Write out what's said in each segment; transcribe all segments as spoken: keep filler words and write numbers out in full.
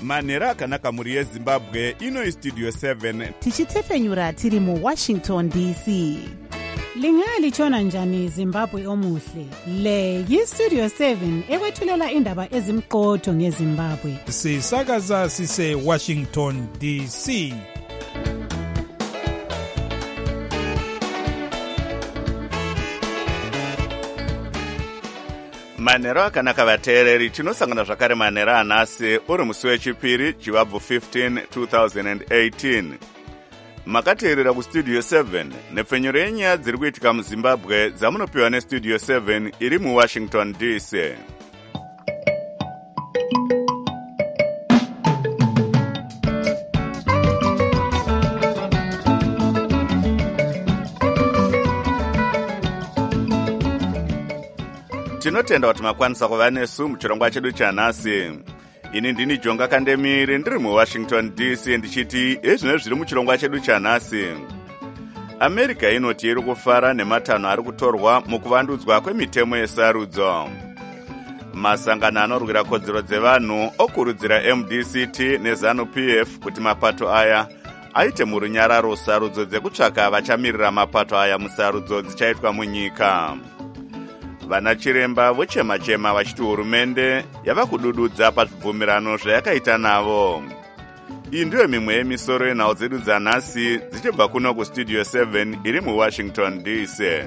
manhero akanaka mhuri yezimbabwe. Ino istudio seven tichitefenyura tiri muwashington D C. Lingalitshona njani Zimbabwe omuhle? Le yistudio seven ekwethulela indaba ezimqotho ngeZimbabwe. Sisakaza sise Washington D C. manhero akanaka vateereri. Tinosangana zvakare manhero anhasi uri musi wechipiri chivabvu fifteen twenty eighteen. Makateerera kustudio seven nepfenyuro yenyaya dziri kuitika muzimbabwe dzamunopiwa nestudio seven iri muwashington D C. Tinotenda kuti makwanisa kuva nesu muchirongwa chedu chanhasi. Ini ndini Jonga Kandemiri ndiri muWashington D C ndichiti ezvino zviri muchirongwa chedu chanhasi. America inoti iri kufara nematanho ari kutorwa mukuvandudzwa kwemitemo yesarudzo. Masangano anorwira kodzero dzevanhu okurudzira M D C T neZANU P F kuti mapato aya aite murunyararo sarudzo dzekutsvaka vachamirira mapato aya musarudzo dzichaitwa munyika. Vana chiremba vochema-chema vachiti hurumende yava kudududza pazvibvumirano zvayakaita navo. Iyi ndiyo mimwe yemisoro yenhau dzedu dzanhasi dzichibva kuno kustudio seven iri muWashington D C.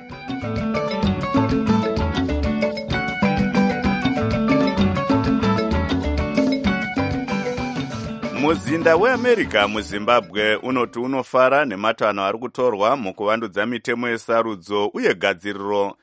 Muzinda weAmerica muZimbabwe unoti unofara nematanho ari kutorwa mukuvandudza mitemo yesarudzo uye gadziriro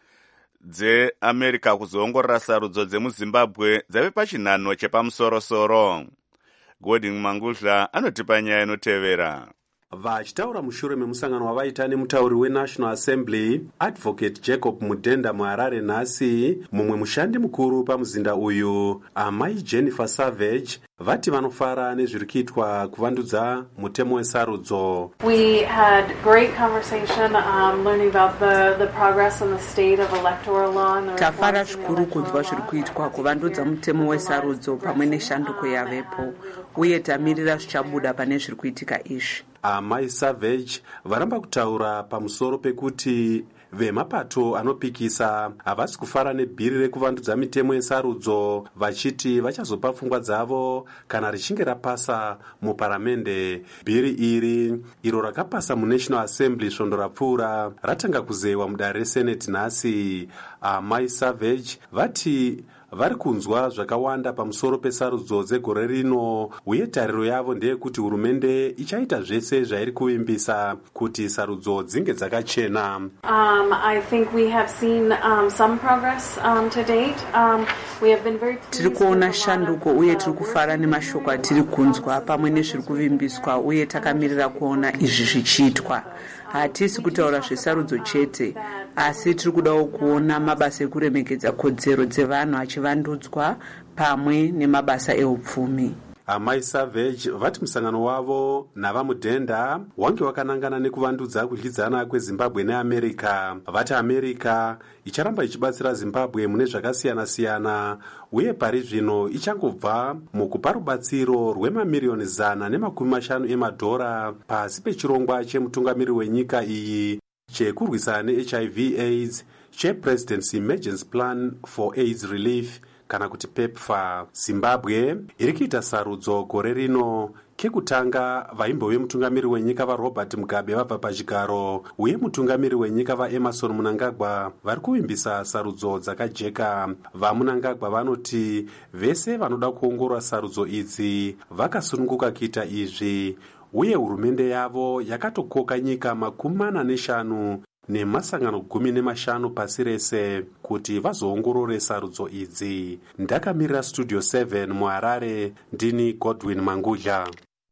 dzeAmerica kuzoongorora sarudzo dzemuZimbabwe dzave pachinhano chepamusoro-soro. Godwin Mangudla anotipa nyaya inotevera. Vachitaura mushure memusangano wavaita nemutauri weNational Assembly Advocate Jacob Mudenda muHarare nhasi, mumwe mushandi mukuru pamuzinda uyu amai Jennifer Savage vati vanofara nezviri kuitwa kuvandudza mutemo wesarudzo. We had great conversation um, learning about the, the progress in the state of electoral law and the tafara zvikuru kunzwa zviri kuitwa kuvandudza mutemo wesarudzo pamwe neshanduko yavepo uye tamirira zvichabuda pane zviri kuitika izvi. Amai Savage varamba kutaura pamusoro pekuti vemapato anopikisa havasi kufara nebhiri rekuvandudza mitemo yesarudzo, vachiti vachazopa pfungwa dzavo kana richinge rapasa muparamende. Bhiri iri iro rakapasa muNational Assembly svondo rapfuura ratanga kuzewa mudare reSenate nhasi. Amai Savage vati vari kunzwa zvakawanda pamusoro pesarudzo dzegore rino uye tariro yavo ndeyekuti hurumende ichaita zvese zvairi kuvimbisa kuti sarudzo dzinge dzakachena. Um, I think we have seen um, some progress um, to date. Um, we have been very tiri kuona shanduko uye tiri kufara nemashoko atiri kunzwa pamwe nezviri kuvimbiswa uye takamirira kuona izvi zvichiitwa. Hatisi kutaura zvesarudzo chete, asi tiri kudawo kuona mabasa ekuremekedza kodzero dzevanhu achivandudzwa pamwe nemabasa eupfumi. Amai Savage vati musangano wavo navaMudenda wange wakanangana nekuvandudza kudyidzana kweZimbabwe neAmerica. Vati America icharamba ichibatsira Zimbabwe mune zvakasiyana-siyana uye pari zvino ichangobva mukupa rubatsiro rwemamiliyoni zana nemakumi mashanu emadhora pasi pechirongwa chemutungamiri wenyika iyi chekurwisana neH I V AIDS chePresident's Emergency Plan for AIDS Relief kana kuti PEPFAR. Zimbabwe iri kuita sarudzo gore rino kekutanga vaimbove mutungamiri wenyika vaRobert Mugabe vabva pachigaro uye mutungamiri wenyika vaEmerson Mnangagwa vari kuvimbisa sarudzo dzakajeka. VaMnangagwa vanoti vese vanoda kuongorora sarudzo idzi vakasununguka kuita izvi uye hurumende yavo yakatokoka nyika makumi mana neshanu nemasangano gumi nemashanu pasi rese kuti vazoongorore sarudzo idzi. Ndakamirira studio seven muHarare, ndini Godwin Mangudla.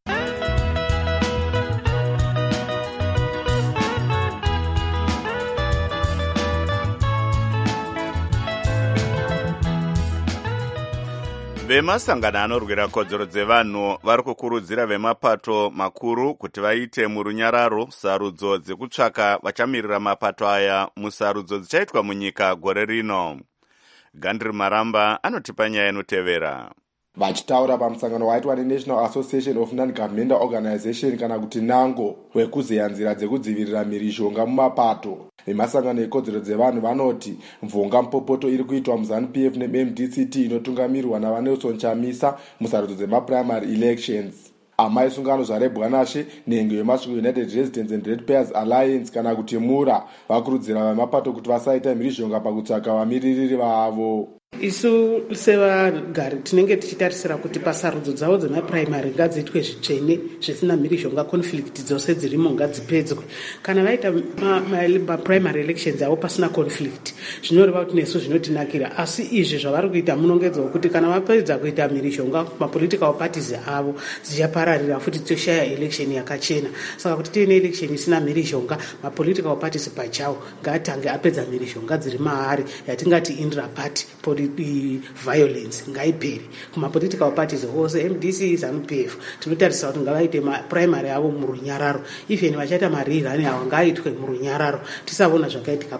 Vemasangano anorwira kodzero dzevanhu vari kukurudzira vemapato makuru kuti vaite murunyararo sarudzo dzekutsvaka vachamirira mapato aya musarudzo dzichaitwa munyika gore rino. Gandri Maramba anotipa nyaya inotevera. Vachitaura pamusangano waitwa neNational Association of Non-Governmental Organization kana kuti nango wekuzeya nzira dzekudzivirira mhirizhonga mumapato. Vemasangano ekodzero dzevanhu vanoti mvonga mupopoto iri kuitwa muZANU-P F neM D C T inotungamirwa naVanelson Chamisa musarudzo dzemaprimary elections. Amai sungano zvarebwanashe nhengo yemasvingo United Residents and Ratepayers Alliance kana kuti mura vakurudzira vemapato kuti vasaita mhirizhonga pakutsvaka vamiririri vavo. Isu sevagari tinenge tichitarisira kuti pasarudzo dzavo dzemapuraimari ngadziitwe zvitsvene zvisina mhirizhonga, conflict dzose dzirimo ngadzipedzwe. Kana vaita mapuraimari elections avo pasina conflict zvinoreva kuti nesu zvinotinakira, asi izvi zvavari kuita munongedzwa kuti kana vapedza kuita mhirizhonga mapolitical parties avo dzichapararira futi toshaya election yakachena. Saka kuti tiine election isina mhirizhonga, mapolitical parties pachawo ngaatange apedza mhirizhonga dziri maari yatingati intra-party violence ngaiperi kuma-political parties ose M D C ZANU-P F tinotarisa kuti ngavaite mapuraimari avo murunyararo, even vachaita marirani avo ngaaitwe murunyararo, tisavona zvakaitika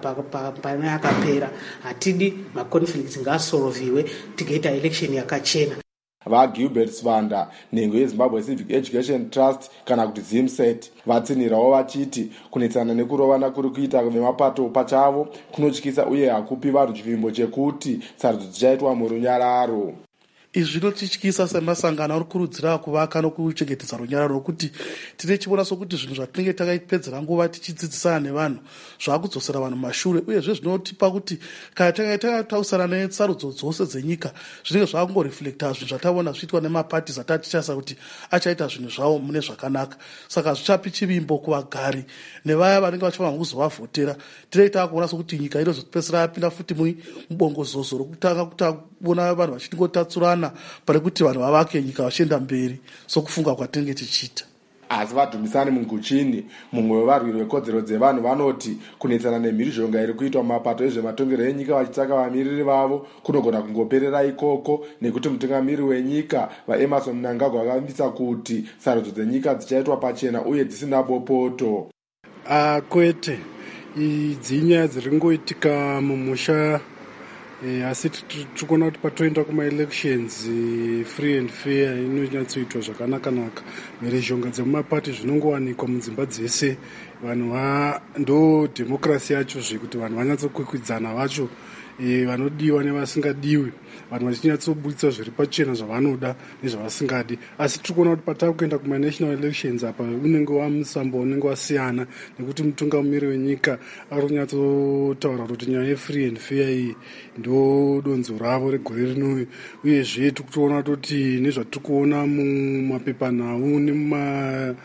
pane yakapera. Hatidi maconflicts ngaasolvhiwe tigaita election yakachena. VaGilbert Svanda nhengo yeZimbabwe Civic Education Trust kana kuti ZIMSET vatsinirawo vachiti kunetsana nekurovana kuri kuita vemapato pachavo kunotyisa uye hakupi vanhu chivimbo chekuti sarudzo dzichaitwa murunyararo. Izvi zvinotityisa semasangano ari kurudzira kuvaka nokuchengetedza runyararo nokuti tine chiona sokuti zvinhu zvatinenge takaipedzera nguva tichidzidzisana nevanhu zvakudzosera vanhu mashure, uyezve zvinotipa kuti kana tange takatausana nesarudzo dzose dzenyika zvinenge zvakungoreflecta zvinhu zvataona zviitwa nemaparties atatichasa kuti achaita zvinhu zvavo mune zvakanaka. Saka zvichapi chivimbo kuvagari nevaya vanenge vachifana kuzovavhotera. Tinenge takuona sokuti nyika inozopedzisira yapinda futi mubongozozo rokutanga kutaona vanhu vachingotatsurana pari kuti vanhu vavake nyika vachienda mberi sokufunga kwatinenge tichiita. Asi vadhumisani munguchini mumwe wevarwiri vekodzero dzevanhu vanoti kunetsana nemhirizhonga iri kuitwa mumapato ezvematongero enyika vachitsvaka vamiriri vavo kunogona kungoperera ikoko, nekuti mutungamiri wenyika vaEmerson Mnangagwa vakavambisa kuti sarudzo dzenyika dzichaitwa pachena uye dzisina bopoto. Ah, kwete idzi nyaya dziri ngoitika mumusha. E, asi tikuona kuti patoenda kuma-elections free and fair inonyatsoitwa zvakanaka-naka. Mhirizhonga dzemumapati zvinongowanikwa mudzimba dzese. Vanhu ndo dhemokrasi yacho zvekuti vanhu vanyatsokwikwidzaana vacho e, vanodiwa nevasingadiwi, vanhu vachinyatsobudisa zviri pachena zvavanoda nezvavasingadi. Asi tikuona kuti patava kuenda kuma-national elections apa unenge wamusambo unenge wasiyana, nekuti mutungamiri wenyika ari kunyatsotaura kuti nyaya yefree and fair iyi ndo donzo ravo regore rino, uyezve tikutoona kuti nezvatikuona mumapepanhau nemuma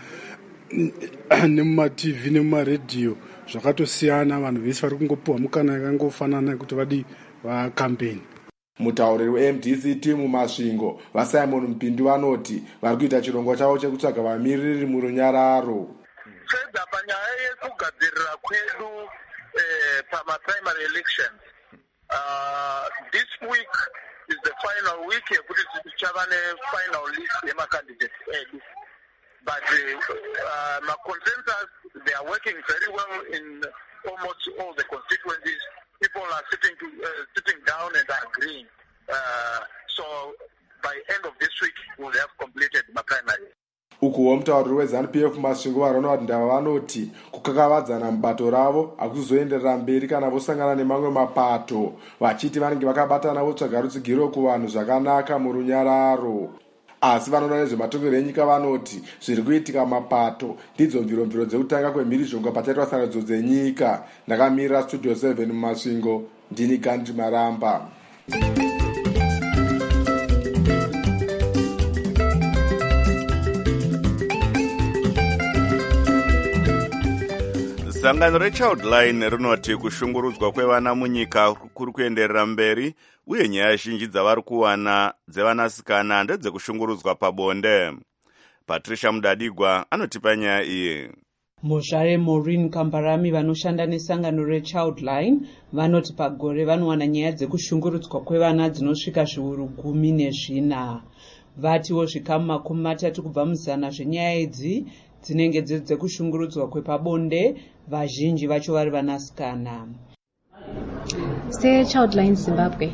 nemuma-T V nemuma-radio zvakatosiyana. Vanhu vese vari kungopiwa mukana yakangofanana kuti vadi vakampeni. Mutauriri weM D C T mumasvingo vaSimon Mpindi vanoti vari kuita chirongwa chavo chekutsvaga vamiriri murunyararo. Fedha panyaya yekugadzirira kwedu pamaprimary elections. This week is the final week yekuti tichava nefinal list yemacandidates edu. But uh, my consensus, they are working very well in almost all the constituencies. People are sitting to, uh, sitting down and agreeing. Uh, so by end of this week, we'll have completed my primary. Ukuwo mutauriri weZANU-P F masvingo varona kuti ndava vanoti kukakavadzana mubato ravo hakuzoenderera mberi kana vosangana nemamwe mapato, vachiti vanenge vakabatana votsvaga rutsigiro kuvanhu zvakanaka murunyararo. Asi vanoona nezvematongero enyika vanoti zviri kuitika mapato ndidzo mviromviro dzekutanga kwemhirizhonga pachaitwa sarudzo dzenyika. Ndakamirira Studio seven mumasvingo, ndini Gandhi Maramba. Sangano reChildline rinoti kushungurudzwa kwevana munyika kuri kuenderera mberi, uye nyaya zhinji dzavari kuwana dzevanasikana ndedzekushungurudzwa pabonde. Patricia Mudadigwa anotipa nyaya iyi. Muzvare Maureen Kambarami vanoshanda nesangano reChildline vanoti pagore vanowana nyaya dzekushungurudzwa kwevana dzinosvika zviuru gumi nezvina. Vatiwo zvikamu makumi matatu kubva muzana zvenyaya idzi dzinenge dziri dzekushungurudzwa kwepabonde, vazhinji vacho vari vanasikana. seChildline Zimbabwe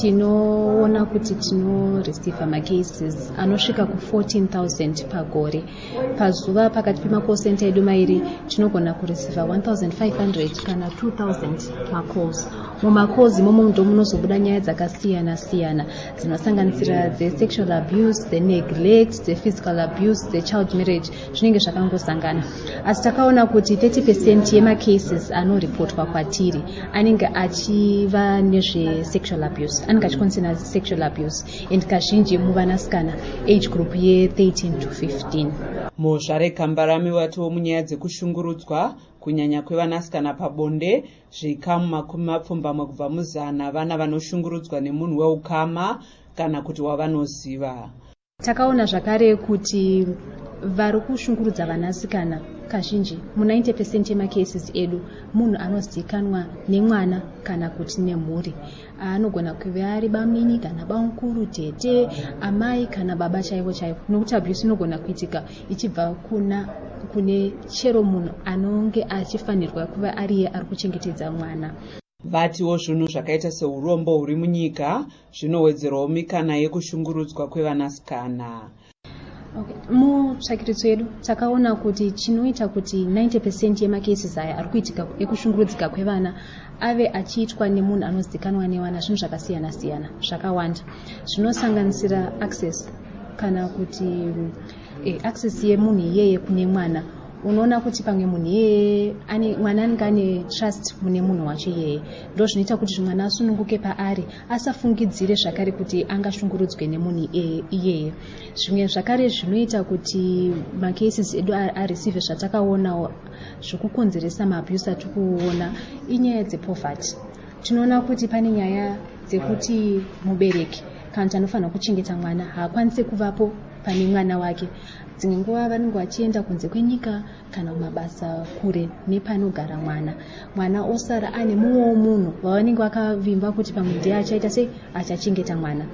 tinoona kuti tinoreceiva macases anosvika ku fourteen thousand pagore. Pazuva pakati pemacall center edu mairi tinogona kureceiva one thousand five hundred kana two thousand macalls. Mumacalls imomo ndo munozobuda nyaya dzakasiyana siyana dzinosanganisira dzesexual abuse, dzeneglect, dzephysical abuse, dzechild marriage, zvinenge zvakangosangana. Asi takaona kuti thirty percent yemacases anoripotwa kwatiri anenge achiva nezvesexual abuse, anenge achikonsena sexual abuse, and kazhinji muvanasikana age group ye thirteen to fifteen. Muzvare Kambarami watiwo munyaya dzekushungurudzwa kunyanya kwevanasikana pabonde, zvikamu makumi mapfumbamwe kubva muzana vana vanoshungurudzwa nemunhu weukama kana kuti wavanoziva. Takaona zvakare kuti vari kushungurudza vanasikana kazhinji mu ninety percent yemacases edu munhu anozikanwa nemwana kana kuti nemhuri. Anogona kuva ari bamini kana bamukuru, tete, amai kana baba chaivo chaivo. Nokuti abuse inogona kuitika ichibva kuna kune chero munhu anonge achifanirwa kuva ariye ari kuchengetedza mwana. Vatiwo zvinhu zvakaita seurombo huri munyika zvinowedzerawo mikana yekushungurudzwa kwevanasikana. Okay. Mutsvakiritso yedu takaona kuti chinoita kuti ninety percent yemacases aya ari kuitika ekushungurudzika kwevana ave achiitwa nemunhu anozikanwa nevana zvinhu zvakasiyana siyana zvakawanda zvinosanganisira access kana kuti eh, access yemunhu iyeye kune mwana. Unoona kuti pamwe munhu iyeye ane mwana anenge ane trust mune munhu wacho iyeye, ndo zvinoita kuti mwana asununguke paari asafungidzire zvakare kuti angashungurudzwe nemunhu iyeye. Zvimwe zvakare zvinoita kuti macases edu areceive zvatakaona zvokukonzeresa maabuse atikuona inyaya dzepoverty. Tinoona kuti pane nyaya dzekuti mubereki kana kuti anofanira kuchengeta mwana haakwanisi kuvapo pane mwana wake. Dzimwe nguva vanenge vachienda kunze kwenyika kana mabasa kure nepanogara mwana. Mwana osara ane mumwe munhu wavanenge vakavimba kuti pamwe ndiye achaita sei achachengeta mwana.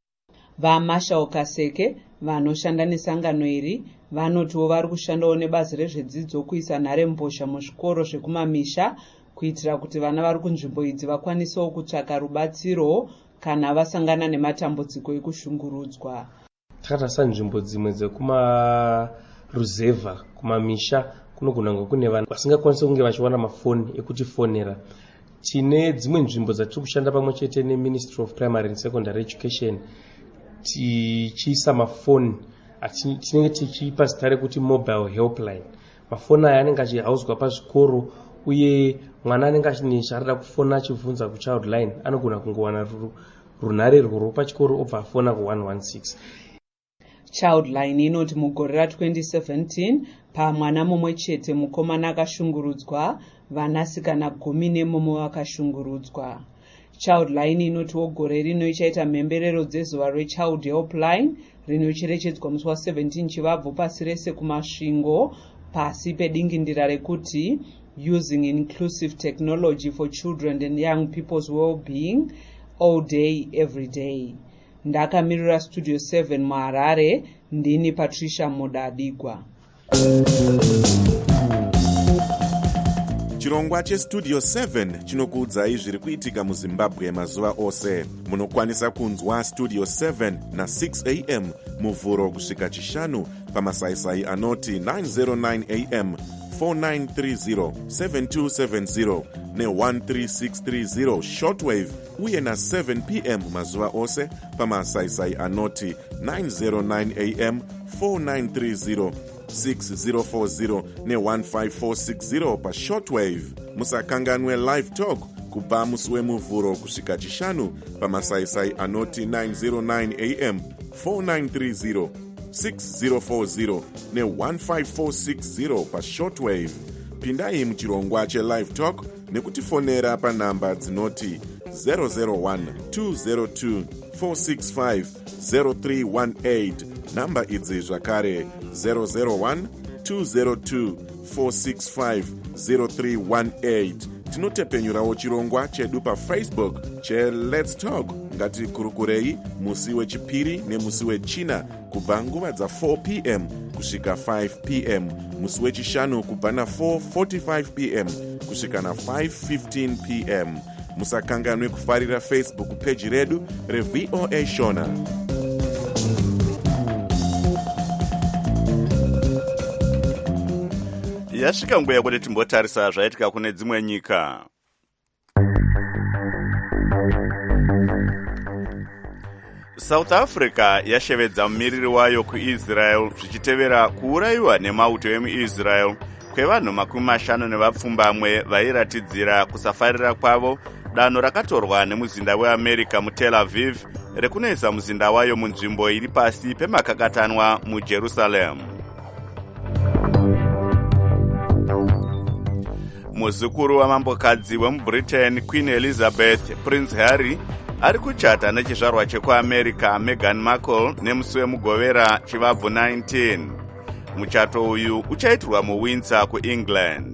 VaMarshall Kaseke vanoshanda nesangano iri vanotiwo vari kushandawo nebazi rezvedzidzo kuisa nharembozha muzvikoro zvekumamisha kuitira kuti vana vari kunzvimbo idzi vakwanisewo kutsvaka rubatsiro kana vasangana nematambudziko ekushungurudzwa. Takarasa nzvimbo dzimwe dzekumaruzevha kumamisha kunogona kunge kune vanhu vasingakwanisi kunge vachiwana mafoni ekuti fonera. Tine dzimwe nzvimbo dzatiri kushanda pamwe chete neMinistry of Primary and Secondary Education tichiisa mafoni tinenge tichipa zita rekuti mobile helpline. Mafoni aya anenge achihauswa pazvikoro uye mwana anenge achine chaarida kufona achibvunza kuChildline anogona kungowana runhare rwuru pachikoro obva afona ku one one six. Childline inoti mugore ra twenty seventeen pamwana mumwe chete mukomana akashungurudzwa, vanasikana gumi nemumwe vakashungurudzwa. Childline inotiwo gore rino ichaita mhemberero dzezuva reChild Helpline rinocherechedzwa musi wa seventeen Chivabvu pasi rese kumasvingo pasi pedingindira rekuti Using Inclusive Technology for Children and Young People's Well-being All Day Every Day. Ndakamirira Studio seven muHarare, ndini Patricia Modadigwa. Chirongwa cheStudio seven chinokuudzai zviri kuitika muZimbabwe mazuva ose. Munokwanisa kunzwa Studio seven na six a m muvhuro kusvika chishanu pamasaisai anoti nine oh nine a m, four nine three zero, seven two seven zero ne one three six three zero shortwave uye na seven p m mazuva ose pamasaisai anoti nine oh nine a m, four nine three zero, six zero four zero ne one five four six zero pa shortwave. Musakanganwe live talk kubva musi wemuvhuro kusvika chishanu pamasaisai anoti nine oh nine a m, four nine three zero, six zero four zero ne one five four six zero pa shortwave. Pindai muchirongwa chelive talk nekutifonera panhamba dzinoti zero zero one, two zero two, four six five, zero three one eight. Namba idzi zvakare zero zero one, two zero two, four six five, zero three one eight. Tinotepenyurawo chirongwa chedu pa Facebook che Let's Talk. Ngati kurukurei musi wechipiri nemusi wechina kubva nguva dza four p m kusvika five p m, musi wechishanu kubva na four forty-five p m kusvika na five fifteen p m, musakanganwe kufarira Facebook peji redu revoa Shona. Yasvika nguva yekuti timbotarisa zvaitika kune dzimwe nyika. South Africa yashevedza mumiriri wayo kuIsrael zvichitevera kuurayiwa nemauto emuIsrael kwevanhu makumi mashanu nevapfumbamwe vairatidzira kusafarira kwavo danho rakatorwa nemuzinda weAmerica muTel Aviv rekunoisa muzinda wayo munzvimbo iri pasi pemakakatanwa muJerusalem. Muzukuru wamambokadzi wemuBritain Queen Elizabeth Prince Harry ari kuchata nechizvarwa chekuAmerica Meghan Markle nemusi wemugovera chivabvu nineteen. Muchato uyu uchaitirwa muWindsor kuEngland.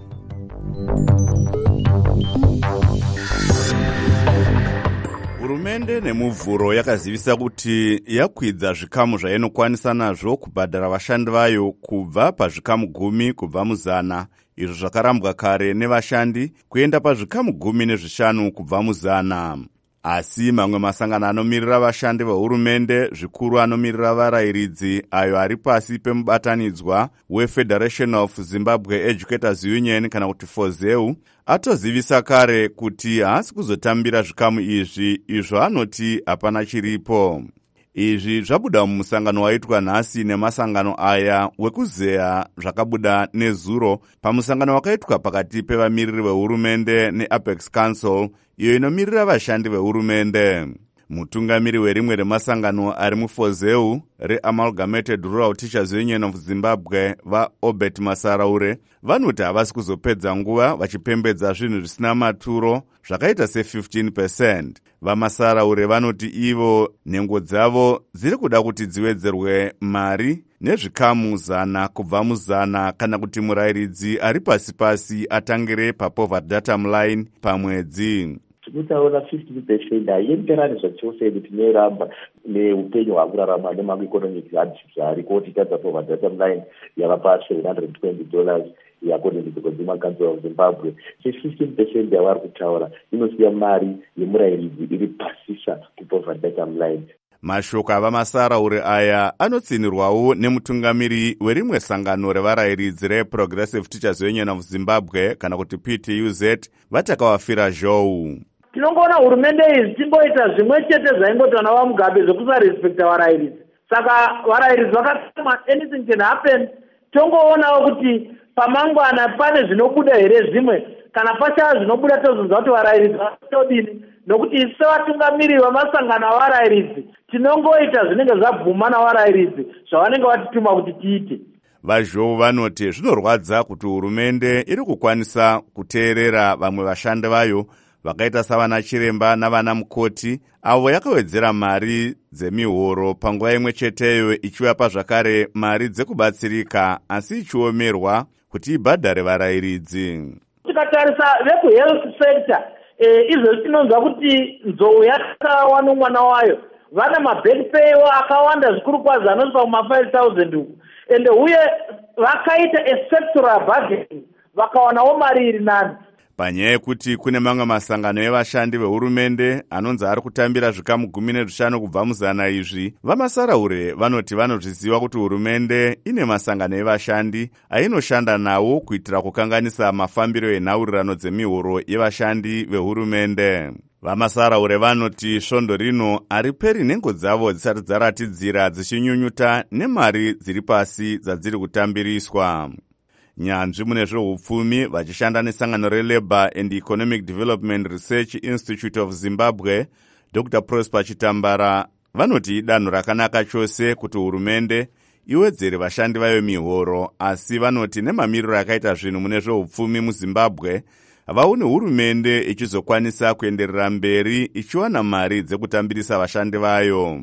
Hurumende nemuvhuro yakazivisa kuti yakwidza zvikamu zvainokwanisa nazvo kubhadhara vashandi vayo kubva pazvikamu gumi kubva muzana, izvo zvakarambwa kare nevashandi kuenda pazvikamu gumi nezvishanu kubva muzana. Asi mamwe masangano anomirira vashandi vehurumende, zvikuru anomirira varayiridzi ayo ari pasi pemubatanidzwa weFederation of Zimbabwe Educators Union kana kuti FOZEU, atozivisa kare kuti haasi kuzotambira zvikamu izvi, izvo anoti hapana chiripo. Izvi zvabuda mumusangano waitwa nhasi nemasangano aya wekuzeya zvakabuda nezuro pamusangano wakaitwa pakati pevamiriri vehurumende neApex Council, iyo inomirira vashandi vehurumende. Mutungamiri werimwe remasangano ari mufozeu reAmalgamated Rural Teachers Union of Zimbabwe vaObert Masaraure vanoti havasi kuzopedza nguva vachipembedza zvinhu zvisina maturo zvakaita se fifteen percent. VaMasaraure vanoti ivo nhengo dzavo dziri kuda kuti dziwedzerwe mari nezvikamu zana kubva muzana kana kuti murayiridzi ari pasi pasi atangire papoverty datum line pamwedzi. Tinotaura fifteen percent haienderani zvachose kuti tinoramba neupenyu hwakurarama nemaeconomic hardships ariko kuti tadza poverty datum line yava pasi one hundred twenty dollars according to the Consumer Council of Zimbabwe. fifteen percent yavari kutaura inosiya mari yemurayiridzi iri pasisa kupoverty datum line. Mashoko avaMasaraure aya anotsinirwawo nemutungamiri werimwe sangano revarayiridzi reProgressive Teachers Union of Zimbabwe kana kuti P T U Z vatakawafira zhou. Tinongoona hurumende idzi tingoita zvimwe chete zvaingoitwa navaMugabe zvokusarespekta varayiridzi. Saka varayiridzi vakasema anything can happen. Tongoonawo kuti pamangwana pane zvinobuda here zvimwe kana pachava zvinobuda tozonza kuti varayiridzi vatodini, nokuti isu sevatungamiri vamasangano avarayiridzi tinongoita zvinenge zvabvuma navarayiridzi zvavanenge vatituma kuti tiite. Vazhou vanoti zvinorwadza kuti hurumende iri kukwanisa kuteerera vamwe vashandi vayo vakaita savana chiremba navana mukoti avo yakawedzera mari dzemihoro panguva imwe cheteyo ichivapa zvakare mari dzekubatsirika asi ichiomerwa kuti ibhadhare varayiridzi. Tikatarisa vekuhealth sector izvo tinonzwa kuti nzou yakawa nomwana wayo vana maback pay akawanda zvikuru kwazvo anosvika kuma five thousand uku ende uye vakaita esectoral bargaining vakawanawo mari iri nani. Panyaya yekuti kune mamwe masangano evashandi vehurumende anonzi ari kutambira zvikamu gumi nezvishanu kubva muzana izvi, vaMasaraure vanoti vanozviziva kuti hurumende ine masangano evashandi ainoshanda nawo kuitira kukanganisa mafambiro enhaurirano dzemihoro yevashandi vehurumende. VaMasaraure vanoti svondo rino hariperi nhengo dzavo dzisati dzaratidzira dzichinyunyuta nemari dziri pasi dzadziri kutambiriswa. Nyanzvi mune zveupfumi vachishanda nesangano reLabour and Economic Development Research Institute of Zimbabwe, Doctor Prosper Chitambara, vanoti danho rakanaka chose kuti hurumende iwedzere vashandi vayo mihoro, asi vanoti nemamiriro akaita zvinhu mune zveupfumi muZimbabwe vaone hurumende ichizokwanisa kuenderera mberi ichiwana mari dzekutambirisa vashandi vayo.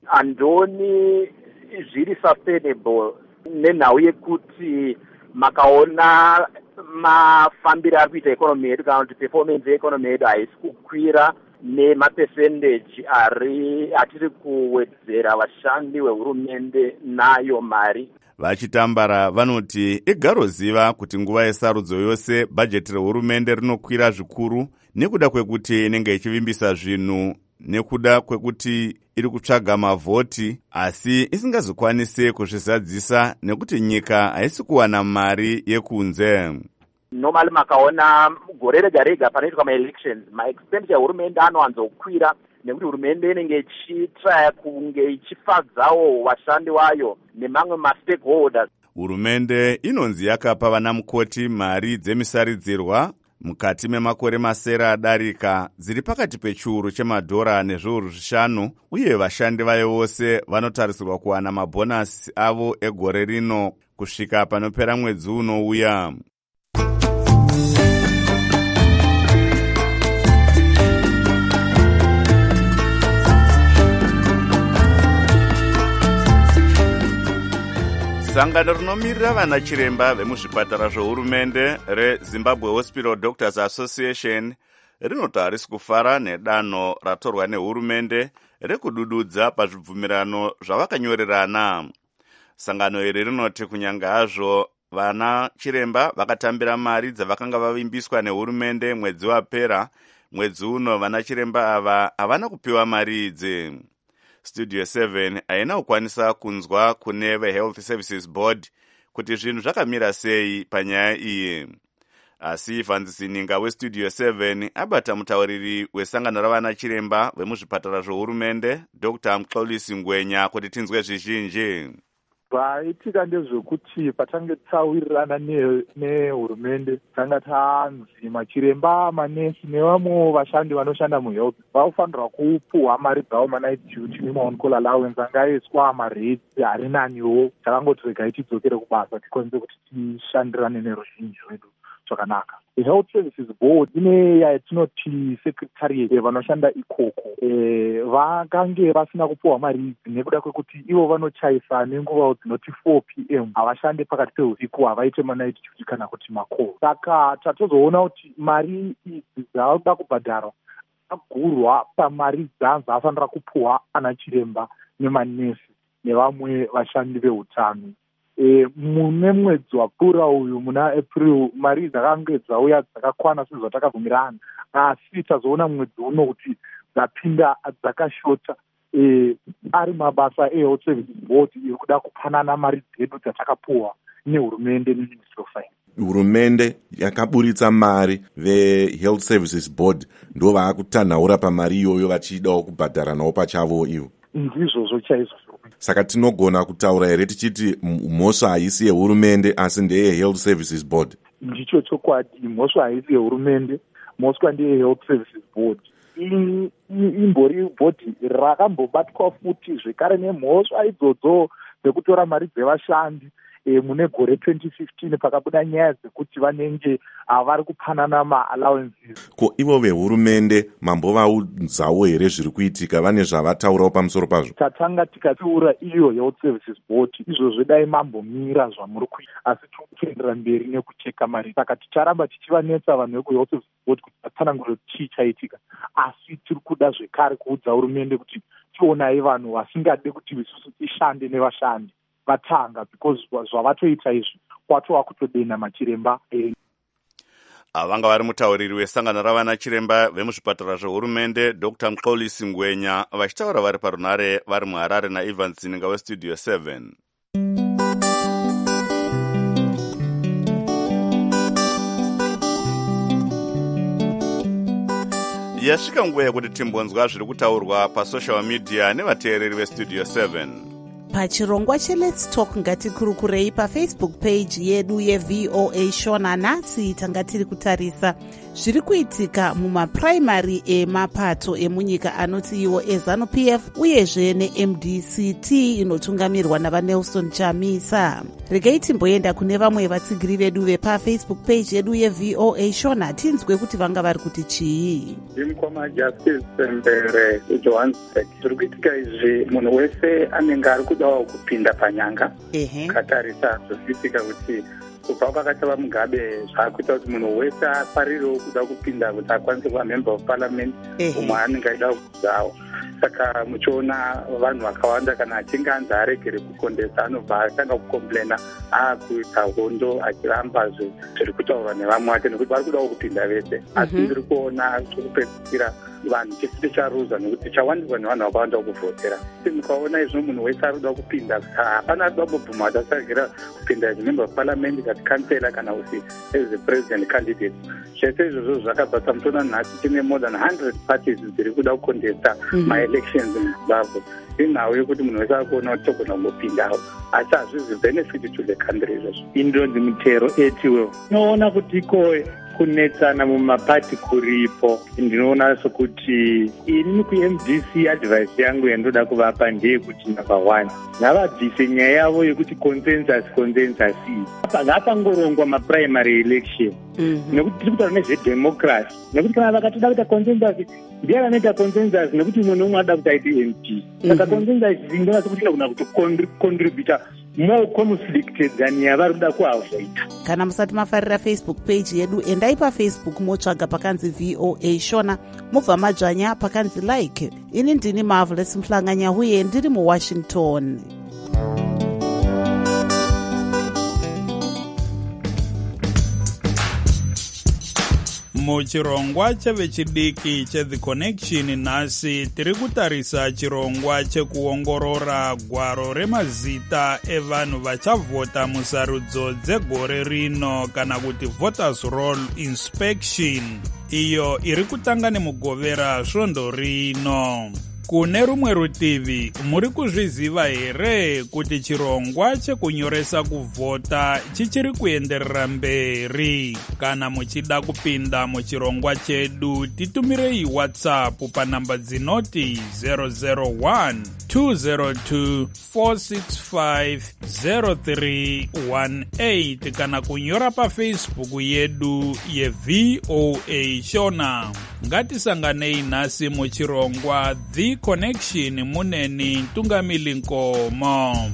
Andoni zviri sustainable nenhau yekuti makaona mafambiro ari kuita ekonomi yedu kana kuti performance yeekonomi yedu haisi kukwira nemapesendeji ari atiri kuwedzera vashandi vehurumende nayo mari. Vachitambara vanoti igaroziva kuti nguva yesarudzo yose bhajeti rehurumende rinokwira zvikuru nekuda kwekuti inenge ichivimbisa zvinhu nekuda kwekuti iri kutsvaga mavhoti asi isingazokwanisi kuzvizadzisa nekuti nyika haisi kuwana mari yekunze. Normally makaona gore rega rega panoitwa maelections maexpenditure ehurumende anowanzokwira nekuti hurumende inenge ichitraya kunge ichifadzawo vashandi vayo nemamwe mastakeholders. Hurumende inonzi yakapa vana mukoti mari dzemisaridzirwa mukati memakore masere adarika dziri pakati pechiuru chemadhora nezviuru zvishanu uye vashandi vayo vose vanotarisirwa kuwana mabhonasi avo egore rino kusvika panopera mwedzi unouya. Sangano rinomirira vana chiremba vemuzvipatara zvohurumende reZimbabwe Hospital Doctors Association rinoti harisi kufara nedanho ratorwa nehurumende rekudududza pazvibvumirano zvavakanyorerana. Sangano iri rinoti kunyange hazvo vana chiremba vakatambira mari dzavakanga vavimbiswa nehurumende mwedzi wapera, mwedzi uno vana chiremba ava havana kupiwa mari idzi. Studio seven haina kukwanisa kunzwa kune veHealth Services Board kuti zvinhu zvakamira sei panyaya iyi. Asi Vanzisi Ninga weStudio seven abata mutauriri wesangano ravana chiremba vemuzvipatara zvohurumende Doctor Mxolisi Ngwenya kuti tinzwe zvizhinji. Zvaitika ndezvekuti patange tsawirirana nehurumende tanga tanzi machiremba manesi nevamwe vashandi vanoshanda muhealth vaufanirwa kupuhwa mari dzavo manight duty nemaon call allowance angaiswa marate ari naniwo takangoti regai tidzokere kubasa tikwanise kuti tishandirane neruzhinji rwedu zvakanaka. The Health Services Board ine yatinoti secretariat vanoshanda ikoko vakange vasina kupuhwa mari idzi nekuda kwekuti ivo vanochaisa nenguva dzinoti four p m havashande pakati peusiku havaite manight duty kana kuti macall. Saka tatozoona kuti mari idzi dzavada kubhadharwa agurwa pamari dzaafanira kupuhwa ana chiremba nemanesi nevamwe vashandi veutano. E, mune mwedzi wapfuura uyu muna April mari dzakange dzauya dzakakwana sezvatakabvumirana asi tazoona mwedzi uno kuti dzapinda dzakashota. E, ari mabasa eHealth Services Board iri kuda kupanana mari dzedu dzatakapuhwa nehurumende neMinistry of Finance. Hurumende yakaburitsa mari veHealth Services Board ndo vaakutanhaura pamari iyoyo vachidawo kubhadhara nawo pachavo ivo. Ndizvozvo chaizvo. Saka tinogona kutaura here tichiti mhosva haisi yehurumende asi ndeyeHealth Services Board. Ndicho chokwadi, mhosva haisi yehurumende, mhosva ndeyeHealth Services Board. Imbori bhodhi rakambobatwa futi zvekare nemhosva idzodzo dzekutora mari dzevashandi e, mune gore twenty fifteen pakabuda nyaya dzekuti vanenge vari kupanana maallowances. Ko ivo vehurumende mambovaudzawo here zviri kuitika, vane zvavataurawo pamusoro pazvo? Tatanga tikatiura iyo Health Services Board izvozvo dai mambomira zvamuri kuita asi tokuendera mberi nekucheka mari. Saka ticharamba tichivanetsa vanhu vekuHealth Services Board kuti vatsanangure chii chaitika, asi tiri kuda zvekare kuudza hurumende kuti tionai vanhu vasingade kuti isusu tishande nevashandi vatanga because zvavatoita izvi kwatova kutodena machiremba. Avanga vari mutauriri wesangano ravana chiremba vemuzvipatara zvohurumende Doctor Mxolisi Ngwenya vachitaura vari parunare vari muHarare naIvansi Ninga weStudio seven. Yasvika nguva yekuti timbonzwa zviri kutaurwa pasocial media nevateereri veStudio seven. Pachirongwa cheLet's Talk ngatikurukurei pafacebook page yedu yeVOA Shona. Nhasi tanga tiri kutarisa zviri kuitika mumapuraimari emapato emunyika anoti iwo eZANU-P F uyezve neM D C T inotungamirwa navaNelson Chamisa. Regei timboenda kune vamwe vatsigiri vedu vepafacebook page yedu yeVOA Shona tinzwe kuti vanga vari kuti chii. Ndimukoma Justice Sembere Johannesburg. Zviri kuitika izvi munhu wese anenge ari kudawo kupinda panyanga. Ehe. Katarisa zvichiitika kuti kubva kwakatava Mugabe zvakuita kuti munhu wese afarirewo kuda kupinda kuti akwanise kuva member of parliament umwe anenge aida kudzawo. Saka muchiona vanhu vakawanda kana achinge anzi aregere kukondesa anobva atanga kukomplaina akuita hondo achiramba zviri kutaurwa nevamwe vake nekuti vari kudawo kupinda vese. Asi ndiri kuona tikupedzisira vanhu chisi ticharuza nekuti tichawandirwa nevanhu vakawanda kuvhotera. Mukaona izvo munhu wese ari kuda kupinda hapana ari kuda kubvuma kuti asarigera kupinda as member of parliament kati kansela kana kuti as a president candidate. Zvese izvozvo zvakabva tamutoona nhasi tine more than one hundred parties dziri kuda kukondesa ma-elections muZimbabwe. Inhau yekuti munhu wese akuona kuti togona kungopindawo asi hazvizi benefit to the country izvozvo. Indonzi Mutero etiwe unoona kuti ikowe kunetsana mumapati kuripo. Ndinoona sokuti ini ku-M D C advice yangu yandoda kuvapa ndeyekuti number one ngavabvise nyaya yavo yekuti consensus consensus ngapangorongwa maprimary election nekuti tiri kutaura nezvedemocracy nekuti kana vakatoda kuita consensus ndiye anoita consensus nekuti umwe neumwe ada kuti aite M P. Saka consensus ndinoona sokuti inogona kuti contributa more conflicted than yavari kuda kuavoida. Kana musati mafarira Facebook page yedu endai pafacebook motsvaga pakanzi V O A Shona mobva madzvanya pakanzi like. Ini ndini Marvelous Mhlanganya uye ndiri muWashington. muchirongwa chevechidiki cheThe Connection nhasi tiri kutarisa chirongwa chekuongorora gwaro remazita evanhu vachavhota musarudzo dzegore rino kana kuti voters roll inspection iyo iri kutanga nemugovera svondo rino. Kune rumwe rutivi muri kuzviziva here kuti chirongwa chekunyoresa kuvhota chichiri kuenderera mberi? Kana muchida kupinda muchirongwa chedu titumirei WhatsApp panhamba dzinoti zero zero one two zero two four six five zero three one eight kana kunyora paFacebook yedu yeV O A Shona. Ngatisanganei nhasi muchirongwa The Connection muneni Ntungamili Nkomo.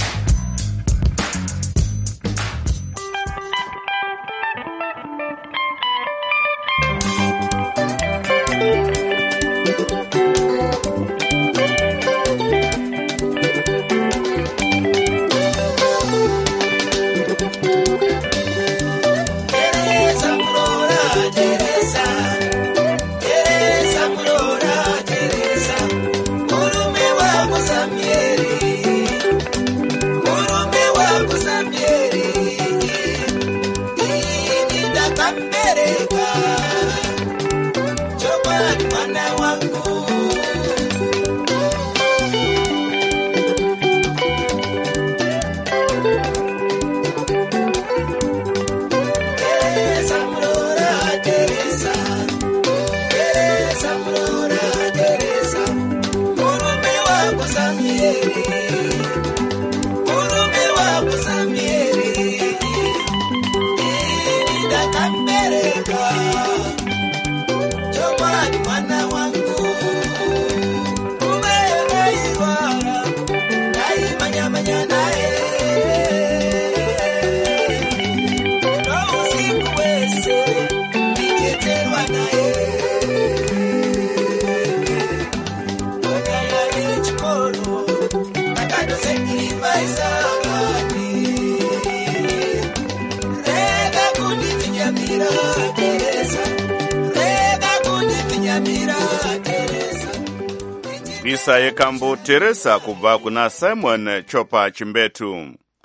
Visa yekambo Teresa kubva kuna Simon Chopa Chimbetu.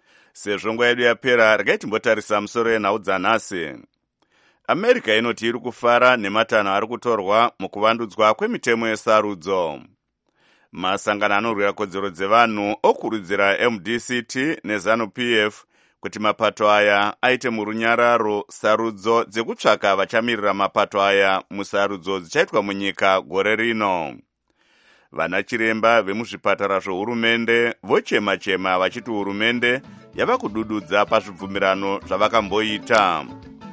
Sezvo nguva yedu yapera regai timbotarisa musoro yenhau dzanhasi. America inoti iri kufara nematanho ari kutorwa mukuvandudzwa kwemitemo yesarudzo. Masangano anorwira kodzero dzevanhu okurudzira M D C T neZANU P F kuti mapato aya aite murunyararo sarudzo dzekutsvaka vachamirira mapato aya musarudzo dzichaitwa munyika gore rino. Vana chiremba vemuzvipatara zvohurumende vochema-chema vachiti hurumende yava kudududza pazvibvumirano zvavakamboita.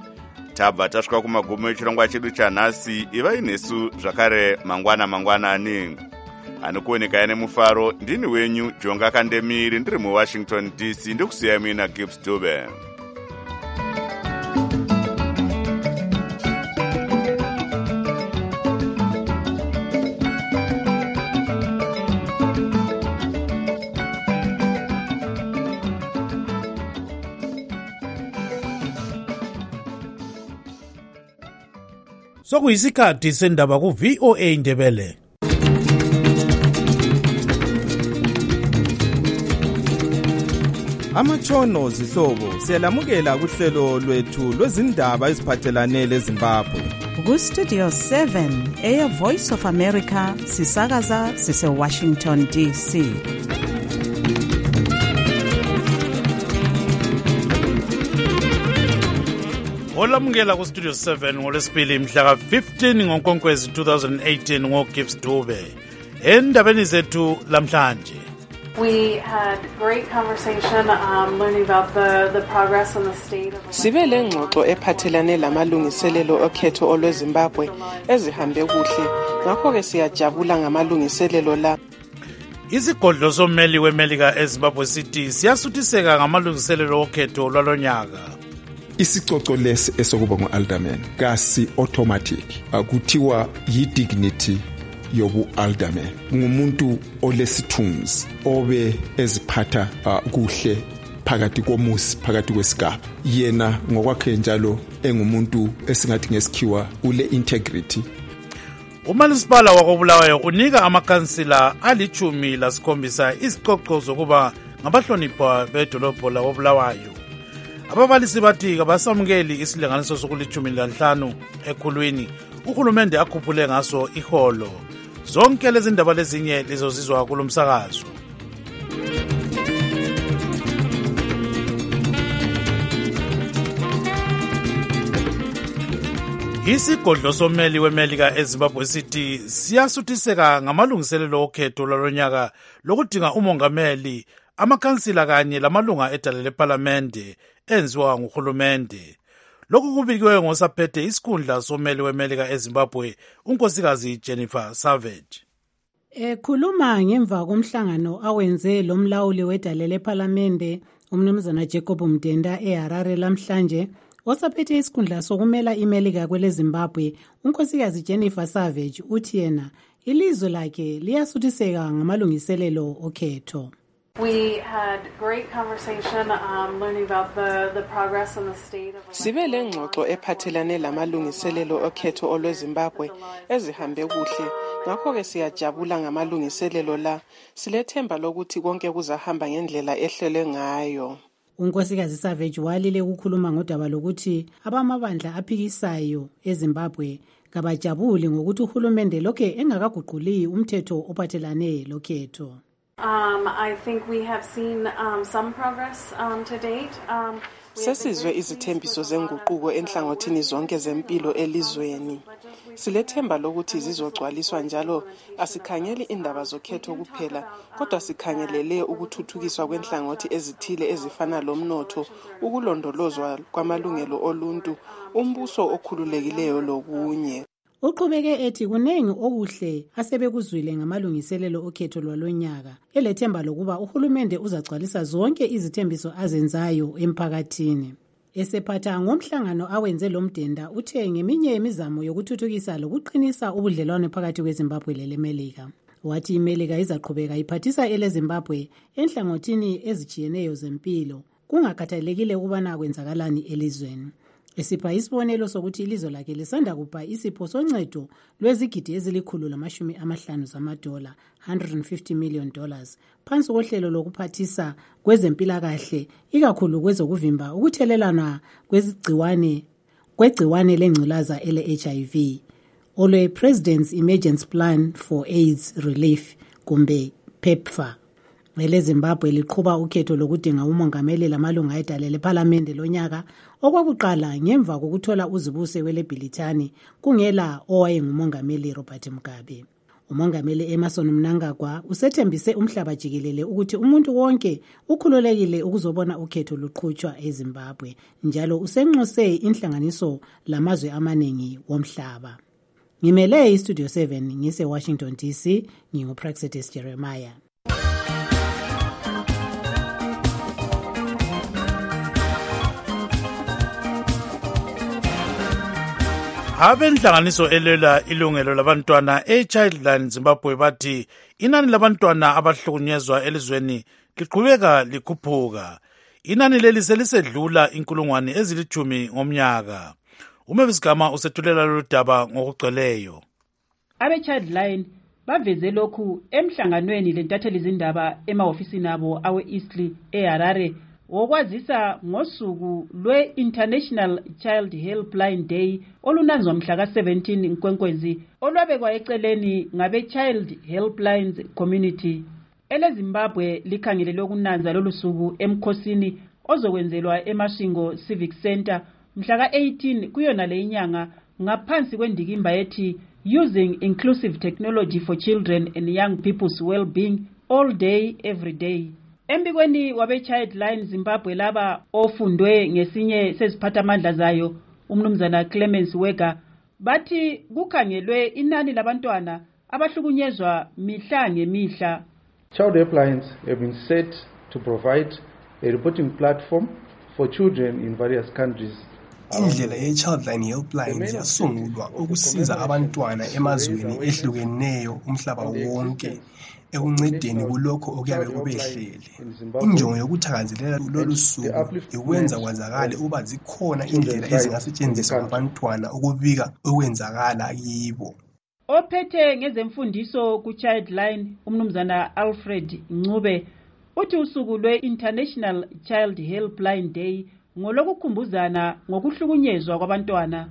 Tabva tasvika kumagumo echirongwa chedu chanhasi. Ivai nesu zvakare mangwana mangwanani. Anokuoneka ine mufaro ndini wenyu Jonga Kandemiri ndiri muWashington D C ndikusiyai muina Gibbs Dube. sokuyisikhathi sendaba ku-V O A Ndebele. Amatshono zihlobo siyalamukela kuhlelo lwethu lwezindaba eziphathelane leZimbabwe. Ku-Studio seven, Air Voice of America, sisakaza sise-Washington D C. Olamukela ku-Studio seven ngolwesibili mhla ka-fifteen ngoNkwenkwezi two thousand eighteen ngoGibbs Dube. Endabeni zethu lamhlanje. We had great conversation um, learning about the, the progress and the state of... Sibe lengxoxo ephathelane lamalungiselelo okhetho olweZimbabwe ezihambe kuhle. Ngakho-ke siyajabula ngamalungiselelo la. Isigodlo sommeli weMelika eZimbabwe sithi siyasuthiseka ngamalungiselelo okhetho lwalonyaka. Isicoco lesi esokuba ngo-alderman kasi automatic akuthiwa yi-dignity yobu alderman ngumuntu olesithunzi obe eziphatha uh, kuhle phakathi komusi phakathi kwesigaba yena ngokwakhe njalo engumuntu esingathi ngesikhiwa ule integrity. Umasipala wakobulawayo unika amakansila alichumi lasikhombisa izicoco zokuba ngabahlonipha bedolobho lakobulawayo. Ababalisi bathi kabasamukeli isilinganiso sokulichumi lanhlanu ekhulwini uhulumende akhuphule ngaso iholo. Zonke lezi ndaba lezinye lizozizwa kulomsakazo. Isigodlo sommeli weMelika eZimbabwe sithi siyasuthiseka ngamalungiselelo okhetho lwalonyaka lokudinga umongameli, amakansila kanye lamalunga edale leParlamente enziwa nguhulumende. Lokhu kubikiwe ngosaphethe isikhundla sommeli weMelika eZimbabwe unkosikazi Jennifer Savage. Ekhuluma ngemva komhlangano awenze lo mlawuli wedale leParlamente umnumzana Jacob Mdenda eHarare lamhlanje, osaphethe isikhundla sokumela iMelika kwele Zimbabwe unkosikazi Jennifer Savage uthi yena ilizwe lakhe liyasuthiseka ngamalungiselelo okhetho. We had great conversation um, learning about the, the progress and the state of... Sibe lengxoxo ephathelane lamalungiselelo okhetho olweZimbabwe ezihambe kuhle. Ngakho-ke siyajabula ngamalungiselelo la. Silethemba lokuthi konke kuzahamba ngendlela ehlele ngayo. Unkosikazi Savage walile ukukhuluma ngodaba lokuthi abamabandla aphikisayo eZimbabwe kabajabuli ngokuthi uhulumende lokhe engakaguquli umthetho ophathelane lokhetho. Um, I think we have seen um, some progress um, to date. Um, Sesizwe izithembiso zenguquko enhlangothini zonke zempilo elizweni. Silethemba lokuthi zizogcwaliswa njalo asikhangeli indaba zokhetho kuphela, kodwa sikhangelele ukuthuthukiswa kwenhlangothi ezithile ezifana lomnotho, ukulondolozwa kwamalungelo oluntu, umbuso okhululekileyo lokunye. Uqhubeke ethi kunengi okuhle asebekuzwile ngamalungiselelo okhetho lwalonyaka, elethemba lokuba uhulumende uzagcwalisa zonke izithembiso azenzayo emphakathini. Esephatha ngomhlangano awenze lo Mdenda uthe ngeminye yemizamo yokuthuthukisa lokuqinisa ubudlelwano phakathi kweZimbabwe leMelika. Wathi iMelika izaqhubeka iphathisa eleZimbabwe enhlangothini ezijiyeneyo zempilo, kungakhathalekile ukubana kwenzakalani elizweni. Esipha isibonelo sokuthi ilizwe lakhe lisanda kupha isipho soncedo lwezigidi ezilikhulu lamashumi amahlanu zamadola, one hundred fifty million dollars, phansi kohlelo lokuphathisa kwezempilakahle, ikakhulu kwezokuvimba ukuthelelana kwezigciwane kwegciwane lengculaza ele-H I V, olwe President's Emergency Plan for AIDS Relief kumbe PEPFAR. Ele Zimbabwe liqhuba ukhetho lokudinga umongameli lamalunga edale leParlamente lonyaka, okwakuqala ngemva kokuthola uzibuse weleBhilithani kungela owayengumongameli Robert Mugabe. Umongameli Emmerson Mnangagwa usethembise umhlaba jikelele ukuthi umuntu wonke ukhululekile ukuzobona ukhetho luqhutshwa eZimbabwe, njalo usenxuse inhlanganiso lamazwe amaningi womhlaba. Ngimele iStudio seven ngise Washington D C, nginguPraxedes Jeremiah. Abenhlanganiso elela ilungelo labantwana eChildline Zimbabwe bathi inani labantwana abahlukunyezwa elizweni liqhubeka likhuphuka. Inani leli selisedlula inkulungwane ezilithumi ngomnyaka. uMavis Gama usethulela lolu daba ngokugcweleyo. Abe-Childline baveze lokhu emhlanganweni lentatheli zindaba emahofisini abo awe-Eastleigh eHarare wokwazisa ngosuku lwe-International Child Helpline Day olunanzwa mhla ka-seventeen Nkwenkwezi olwabekwa eceleni ngabe-Child Helplines Community. EleZimbabwe likhangelelwe ukunanza lolu suku emkhosini ozokwenzelwa eMashingo Civic Center mhla ka-eighteen kuyona le inyanga ngaphansi kwendikimba ethi Using Inclusive Technology for Children and Young People's Well-Being All Day, Every Day. Embikweni wabe-Childline Zimbabwe laba ofundwe ngesinye seziphathamandla zayo umnumzana Clemens Wega bathi kukhangelwe inani labantwana abahlukunyezwa mihla ngemihla. Child helplines have been set to provide a reporting platform for children in various countries. Indlela ye-Childline Helplines yasungulwa ukusiza abantwana emazweni ehlukeneyo umhlaba wonke ekuncedeni kulokho okuyabe kubehlele. Injongo yokuthakazelela lolu suku ikwenza kwazakale uba zikhona indlela ezingasetshenziswa ngabantwana ukubika okwenzakala kibo. Ophethe ngezemfundiso ku-Childline umnumzana Alfred Ncube uthi usuku lwe-International Child Helpline Day ngolokukhumbuzana ngokuhlukunyezwa kwabantwana.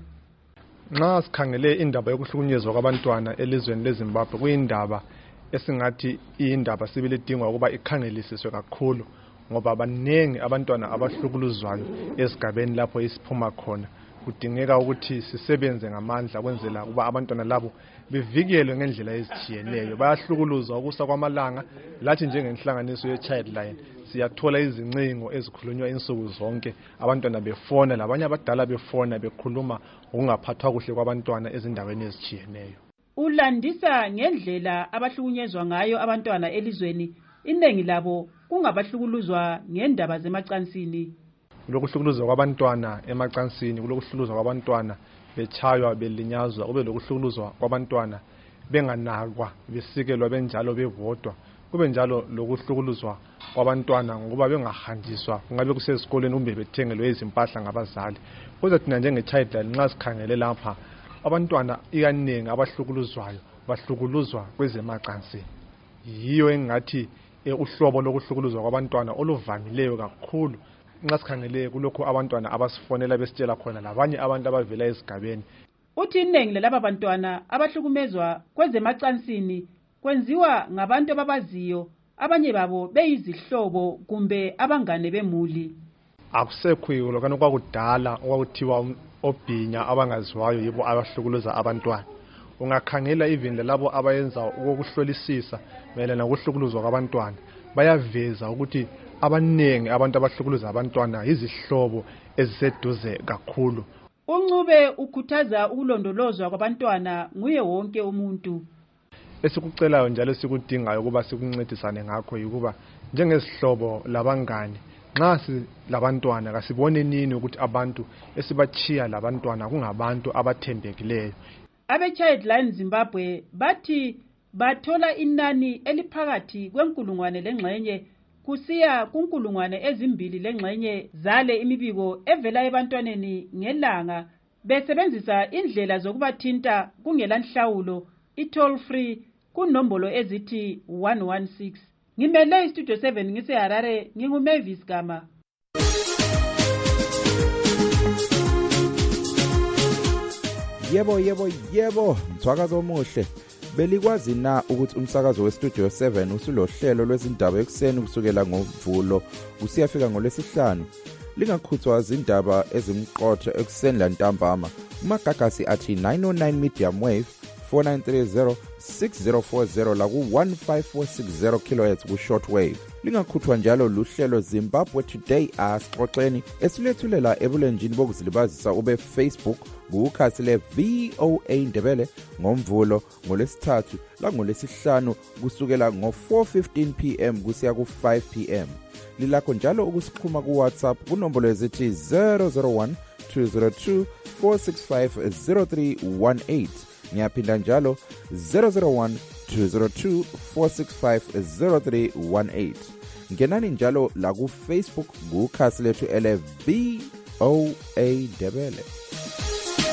Nxa sikhangele indaba yokuhlukunyezwa kwabantwana elizweni leZimbabwe kuyindaba esingathi iyindaba sibili idingwa ukuba ikhangelisiswe kakhulu ngoba baningi abantwana abahlukuluzwayo esigabeni lapho isiphuma khona. Kudingeka ukuthi sisebenze ngamandla kwenzela ukuba abantwana labo bevikelwe ngendlela ezitshiyeneyo. Bayahlukuluzwa ukusa kwamalanga lathi njengenhlanganiso ye-Childline siyathola izincingo ezikhulunywa insuku zonke abantwana befona labanye abadala befona bekhuluma ngokungaphathwa kuhle kwabantwana ezindaweni ezitshiyeneyo. Ulandisa ngendlela abahlukunyezwa ngayo abantwana elizweni iningi labo kungabahlukuluzwa ngendaba zemacansini. Kulokuhlukuluzwa kwabantwana emacansini, kulokuhlukuluzwa kwabantwana bechaywa belinyazwa, kube lokuhlukuluzwa kwabantwana benganakwa besikelwa benjalo bebodwa, kube njalo lokuhlukuluzwa kwabantwana ngoba bengahanjiswa kungabe kusesikoleni kumbe bethengelwe izimpahla ngabazali. Kodwa thina njenge-Childline nxa sikhangele lapha abantwana iyaningi abahlukuluzwayo bahlukuluzwa kwezemacansini. Yiyo engathi uhlobo lokuhlukuluzwa kwabantwana oluvamileyo kakhulu nxa sikhangele kulokho abantwana abasifonela besitshela khona labanye abantu abavela esigabeni. Uthi iningi lalaba bantwana abahlukumezwa kwezemacansini kwenziwa ngabantu ababaziyo, abanye babo beyizihlobo kumbe abangane bemuli. Akusekho lokho kwakudala okwakuthiwa obhinya abangaziwayo yibo abahlukuluza abantwana. Ungakhangela even labo abayenza ukuhlolisisa mayelana nokuhlukuluzwa kwabantwana bayaveza ukuthi abanengi abantu abahlukuluza abantwana izihlobo eziseduze kakhulu. Uncube ukhuthaza ukulondolozwa kwabantwana nguye wonke umuntu. Esikucelayo njalo sikudingayo ukuba sikuncedisane ngakho yikuba njengesihlobo labangane nxa silabantwana kasibone nini ukuthi abantu esibachiya labantwana kungabantu abathembekileyo. Abe-Childline Zimbabwe bathi bathola inani eliphakathi kwenkulungwane lengxenye kusiya kunkulungwane ezimbili lengxenye zale imibiko evela ebantwaneni ngelanga besebenzisa indlela zokubathinta kungelanhlawulo i-toll free kunombolo ezithi one one six. Ngimele istudio seven ngiseHarare, nginguMavis Gama. Yebo yebo yebo mthwakazo omuhle. Belikwazi na ukuthi umsakazo westudio seven usulohlelo lwezindaba ekseni kusukela ngoMvulo usiyafika ngolesihlanu. Lingakhuthwa izindaba ezimqotho ekseni lantambama. Umagagasi athi nine oh nine medium wave four nine three zero six zero four zero la ku one five four six zero kilohertz ku shortwave. Lingakhuthwa njalo luhlelo Zimbabwe Today asixoxeni esilethulela ebulenjini bokuzilibazisa ube Facebook kukhasi le V O A Ndebele ngoMvulo ngolesithathu la ngolesihlanu kusukela ngo four fifteen p m kusiya ku five p m. Lilakho njalo ukusixhuma ku WhatsApp kunombolo ezithi zero zero one two zero two four six five zero three one eight. Ngiyaphinda njalo zero zero one two zero two four six five zero three one eight. Ngenani njalo la ku Facebook kukhasi lethu ele V O A Ndebele.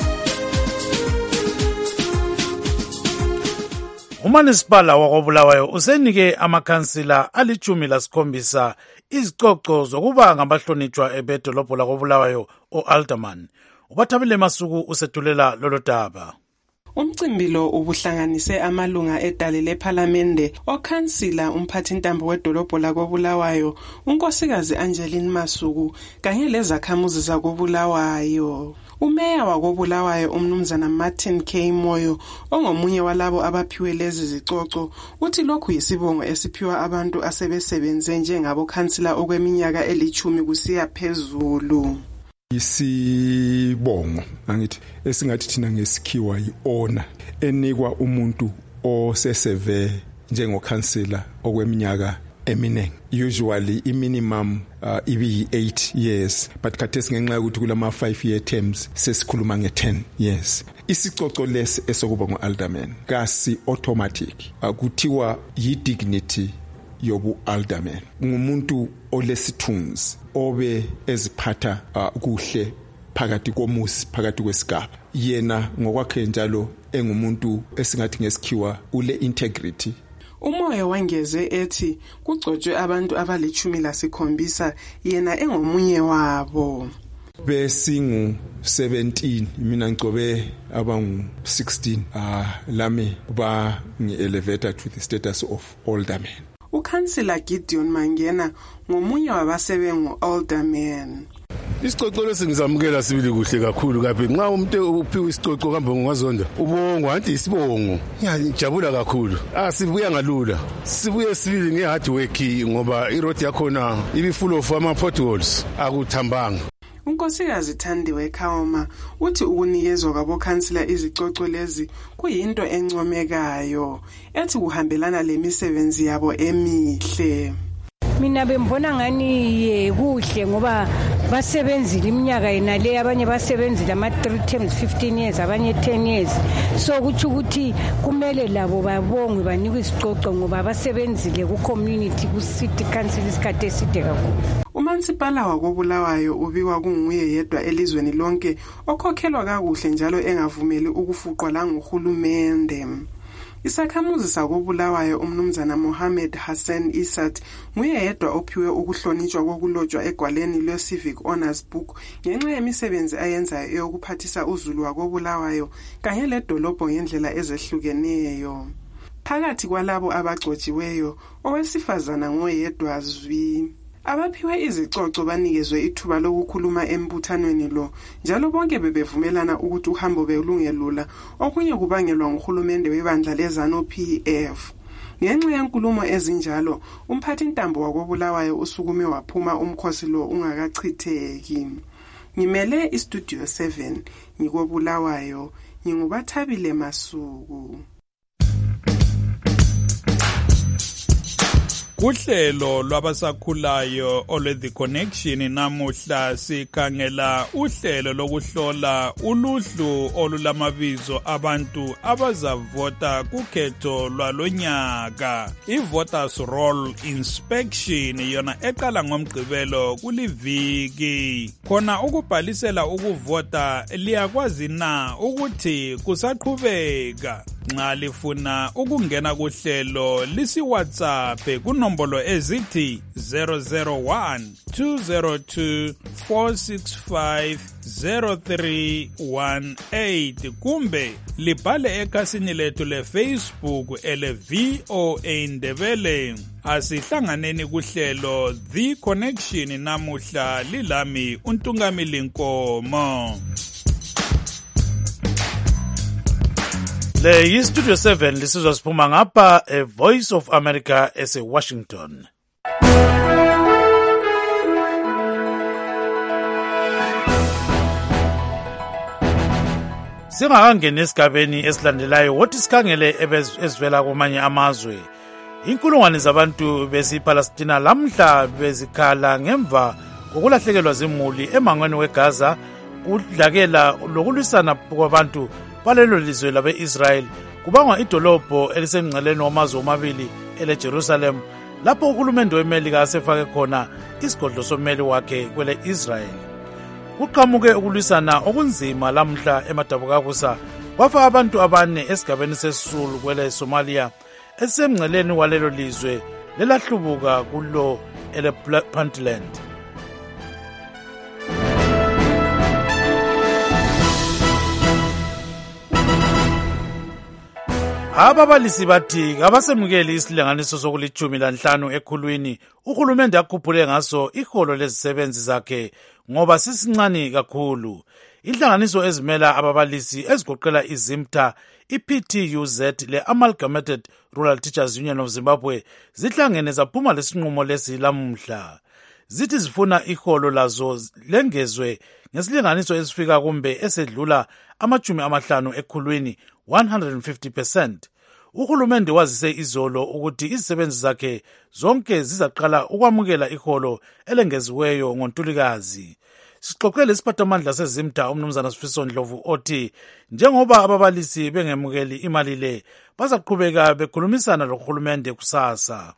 Umanisipala wakobulawayo usenike amakhansila alichumi lasikhombisa izicoco zokuba ngabahlonitshwa ebedolobho lakobulawayo o-Alderman. Ubathabile Masuku usethulela lolo daba. Umcimbi lo ubuhlanganise amalunga edale lephalamende, okhansila, umphathintambo wedolobho lakobulawayo, unkosikazi Angeline Masuku, kanye lezakhamuzi zakobulawayo. Umeya wakobulawayo umnumzana Martin K. Moyo, ongomunye walabo abaphiwe lezi zicoco, uthi lokhu yisibongo esiphiwa abantu asebesebenze njengabo khansila okweminyaka elichumi kusiya phezulu. Isibongo angithi esingathi thina ngesikhiwa yi-honor enikwa umuntu oseseve njengokhansila okweminyaka eminingi. Usually i-minimum uh, ibi eight years, but khathesi ngenxa yokuthi kulama five year terms sesikhuluma nge-ten years. Isicoco lesi esokuba ngu-alderman kasi automatic, akuthiwa yi-dignity yobu alderman. Ngumuntu olesithunzi obe eziphatha uh, kuhle phakathi komusi, phakathi kwesigaba. Yena ngokwakhe njalo engumuntu esingathi ngesikhiwa ule integrity. Umoya wangeze ethi kugcotshwe abantu abalichumi lasikhombisa, yena engomunye wabo. Besingu seventeen, mina ngcobe abangu sixteen, ah lami ba ngi-elevator to the status of alderman. Ukhansila Gideon Mangena ngomunye wabasebengu alderman. Isicoco lesingizamukela sibili kuhle kakhulu kaphi nxa umuntu uphiwe isicoco kambe ngwazonda ubongo anti isibongo ngiyajabula kakhulu. Ah sibuya ngalula, sibuye sibili ngehard work ngoba iroad yakhona ibi full of ama potholes akuthambanga. Unkosikazi Thandiwe Khawuma uthi ukunikezwa kwabokhansila izicoco lezi kuyinto encomekayo, ethi kuhambelana lemisebenzi yabo emihle. Mina bembona ngani kuhle ngoba basebenzile iminyaka yena le, abanye basebenzile ama three terms fifteen years, abanye ten years. So kuthi ukuthi kumele labo babongwe banikwe isicoco ngoba basebenzile ku community, ku city council isikhathi eside kakhulu. Umansipala wakobulawayo ubiwa kunguye yedwa elizweni lonke okhokhelwa kakuhle njalo engavumeli ukufuqwa la nguhulumende. Isakhamuzi sakobulawayo umnumzana Mohammed Hassan Isat nguye yedwa ophiwe ukuhlonitshwa kokulotshwa egwaleni le Civic Honors Book ngenxa yemisebenzi ayenzayo eyokuphathisa uzulu wakobulawayo kanye ledolobho ngendlela ezehlukeneyo. Phakathi kwalabo abagcotshiweyo owesifazana ngoyedwa zwi. Abaphiwe izicoco banikezwe ithuba lokukhuluma embuthanweni lo, njalo bonke bebevumelana ukuthi uhambo belungelula, okunye kubangelwa nguhulumende webandla lezanu P F. Ngenxa yenkulumo ezinjalo, umphathintambo wakobulawayo usukume waphuma umkhosi lo ungakachitheki. Ngimele istudio seven ngikobulawayo, ngingubathabile Masuku. Kuhlelo lwabasakhulayo olwe The Connection namuhla sikhangela uhlelo lokuhlola uluhlu olulamabizo abantu abazavota kukhetho lwalonyaka. I-Voters Roll Inspection yona eqala ngomgqibelo kuliviki. Khona ukubhalisela ukuvota liyakwazi na ukuthi kusaqhubeka. Nxa lifuna ukungena kuhlelo lisi WhatsApp kunombolo ezithi zero zero one two zero two four six five zero three one eight kumbe libhale ekhasini lethu le Facebook ele V O A Ndebele. Asihlanganeni kuhlelo The Connection namuhla lilami uNtungamili Nkomo. Le yi-Studio seven lisizwa siphuma ngapha e Voice of America ese Washington. Singakangena esigabeni esilandelayo wothi sikhangele ezivela kwamanye amazwe. Inkulungwane zabantu besiPalestina lamhla bezikhala ngemva kokulahlekelwa zimuli emangweni weGaza, kudlakela lokulwisana kwabantu balelo lizwe labe-Israel kubangwa idolobho elisengceleni wamazwe omabili ele-Jerusalem, lapho uhulumende weMelika asefake khona isigodlo sommeli wakhe kwele-Israel. Kuqhamuke ukulwisana okunzima lamhla emadabukakusa kwafa abantu abane esigabeni sesisulu kwele Somalia esemngceleni walelo lizwe lelahlubuka kulo ele Puntland. Ababalisi bathi kabasemukeli isilinganiso sokulithumi lanhlanu ekhulwini uhulumende akhuphule ngaso iholo lezisebenzi zakhe ngoba sisincane kakhulu. Inhlanganiso ezimela ababalisi ezigoqela iZimta, iP T U Z le-Amalgamated Rural Teachers Union of Zimbabwe zihlangene zaphuma lesinqumo lesi lamuhla. Zithi zifuna iholo lazo lengezwe ngesilinganiso esifika kumbe esedlula amajumi amahlanu ekhulwini one hundred fifty percent. Uhulumende wazise izolo ukuthi izisebenzi zakhe zonke zizaqala ukwamukela iholo elengeziweyo ngoNtulikazi. Sixoxele isiphathamandla seZimta umnumzana Sifiso Ndlovu othi njengoba ababalisi bengemukeli imali le bazaqhubeka bekhulumisanalohulumende kusasa.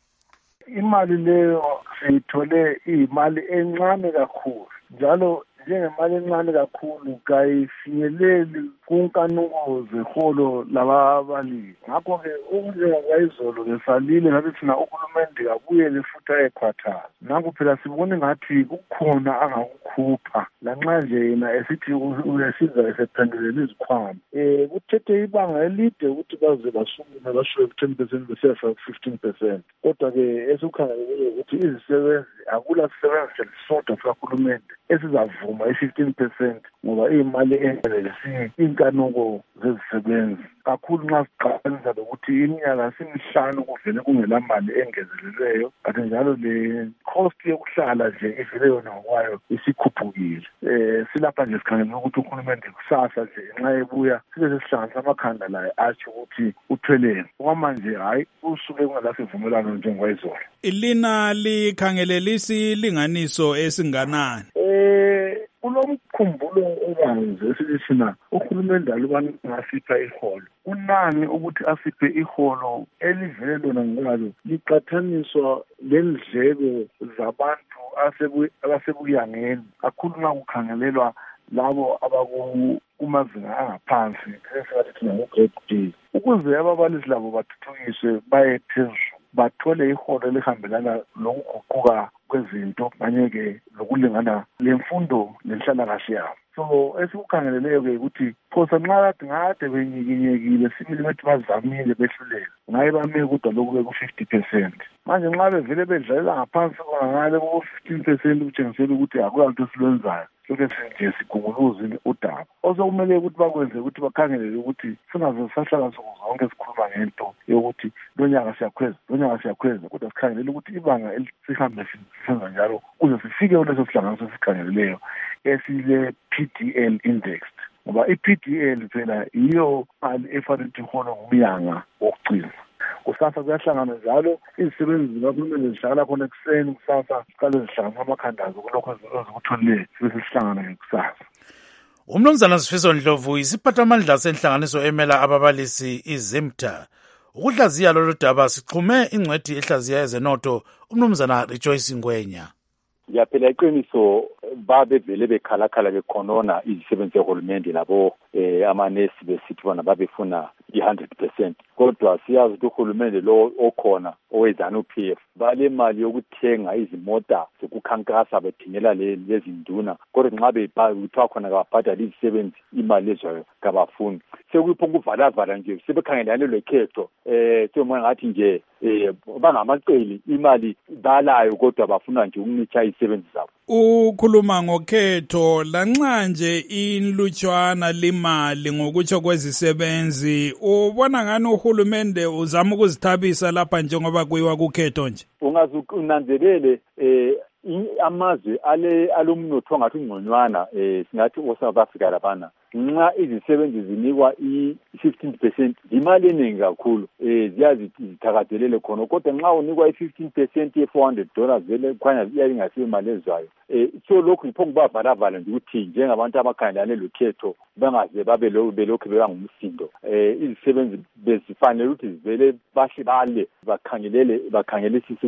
Imali leyo siyithole iyimali encane kakhulu njalo njengemali encane kakhulu kayifinyeleli kunkanuko zeholo lababalisi. Ngakho-ke okunjengokwayizolo besalile ngathi thina uhulumende kabuyele futhi ayekhwathaza. Ngakho phela sibone ngathi kukhona angakukhupha lanxa nje yena esithi uyasiza esephendulela izikhwama. Um kuthethe ibanga elide ukuthi baze basukume bashoye ku-ten percent besiyafika ku-fifteen percent. Kodwa-ke esikukhangeleleyo ukuthi izisebenzi akula sisebenzi nje lisodwa sikahulumende esizavuma i-fifteen percent ngoba iyimali engelelisi inkanuko zezisebenzi. Kakhulu nxa siqabanisa lokuthi iminyaka simihlanu kuvele kungela mali engezelelweyo, kanti njalo le cost yokuhlala nje ivele yona ngokwayo isikhuphukile. Um silapha nje sikhangela ukuthi uhulumende kusasa nje nxa ebuya sibe sesihlanganisa amakhanda laye atsho ukuthi utheleni. Okwamanje hhayi usuke kungelasivumelwano njengokwayizolo. Lina likhangelele isilinganiso esinganani? Eh kulomkhumbulo obanzi esithi thina uhulumende alubani ngasipha iholo. Kunani ukuthi asiphe iholo elivele lona ngalo liqathaniswa lendleko zabantu abasebuyangeni kakhulu nxa kukhangelelwa labo abakumazinga angaphansi esingathi thina ngo-grade D. Ukuze ababalisi labo bathuthukiswe baye phezulu bathole iholo elihambelana lokuguquka kwezinto kanye-ke lokulingana lemfundo lenhlalakahle yabo. So esikukhangeleleyo-ke ukuthi phosa nxa kade ngade benyikinyekile sibili bethi bazamile behluleka ngaye bame kodwa lokhu ku-fifty percent. Manje nxa bevele bedlalela ngaphansi ngale ku-fifteen percent kutshengisela ukuthi akulanto esilwenzayo lokhu nje sigunguluze udaba. Osokumele ukuthi bakwenze ukuthi bakhangelele ukuthi singaze sahlala nsuku zonke sikhuluma ngento yokuthi lonyaka siyakhweza lonyaka siyakhweza kodwa sikhangelele ukuthi ibanga elisihambe senza njalo kuze sifike kuleso sihlanganiso esikhangeleleyo esile P D L indexed. Ngoba i-P D L phela yiyo mali efanele iholwe ngumyanga wokugcina. Kusasa kuyahlangana njalo izisebenzi zikahulumende zihlala khona ekuseni kusasa siqale zihlangana amakhandazo kulokho ezikutholile bese sihlangana kusasa. Umnumzana Sifiso Ndlovu isiphathamandla senhlanganiso emela ababalisi iZimta. Ukuhlaziya lolu daba sixhume ingcwethi ehlaziya ezenotho umnumzana Rejoice Ngwenya. Yaphela iqiniso babevele bekhalakhala bekhonona izisebenzi zehulumende labo eh amanesi besithi bona babefuna i one hundred percent. Kodwa siyazi ukuthi uhulumende lo okhona owezana uP F bale mali yokuthenga izimota zokukhankasa bethingela lezi nduna kodwa nxa bephatha khona kababhadala izisebenzi imali ezayo kabafuni. Sekuyipho ukuvala-vala nje sebekhangelane lekhetho eh semona ngathi nje eh bangamaceli imali balayo kodwa bafuna nje ukunitha izisebenzi zabo. Ukhuluma ngokhetho lanxa nje inlutshwana limali ngokutsho kwezisebenzi ubona ngani uhulumende uzama ukuzithabisa lapha njengoba kuyiwa kukhetho nje? Ungaze unanzelele eh amazwe ale alumnotho ongathi ungconywana eh singathi oSouth Africa labana nxa izisebenzi zinikwa i-fifteen percent imali eningi kakhulu eh ziyazi zithakazelele khona kodwa nxa unikwa i-fifteen percent ye-four hundred dollars vele khanya iyayingasiyo imali ezwayo. Eh so lokhu yipho kubavala-vala nje ukuthi njengabantu abakhangelane lokhetho bangaze babe belokhu bebangumsindo. Eh izisebenzi bezifanele ukuthi zivele bahle bale bakhangelele bakhangelisise ukuthi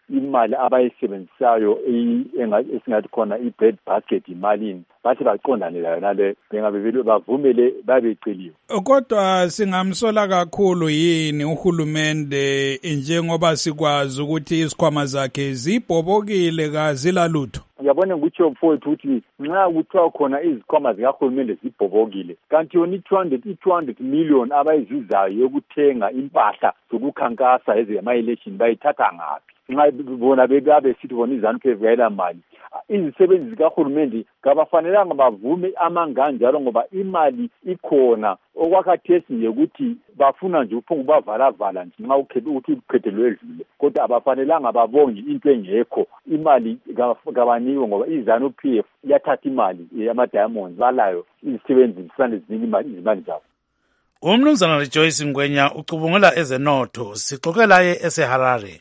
imali abayisebenzisayo esingathi khona i-bread basket imalini bathi baqondane layo nale bengabe bavumele babeceliwe. Kodwa singamsola kakhulu yini uhulumende njengoba sikwazi ukuthi isikhwama zakhe zibhobokile kazilalutho? Uyabona ngikutsho mfowethu ukuthi nxa kuthiwa khona izikhwama zikahulumende zibhobokile kanti yona i-two hundred million abayizuzayo yokuthenga impahla zokukhankasa ezema-election bayithatha ngaphi? Nxa bona bebabe sithi bona iZANU-P F kayela mali, izisebenzi zikahulumende kabafanelanga bavume amanganjalo ngoba imali ikhona. Okwakhathesi nje ukuthi bafuna nje uphungu bavalavala nje nxa ukuthi ukhethelwe edlule, kodwa abafanelanga babonge into engekho. Imali kabanikwe ngoba iZANU-P F yathatha imali yama-diamonds balayo izisebenzi zisande zinika izimali zabo. Umnumzana Rejoice Ngwenya ucubungula ezenotho, sixoxela ye eseHarare.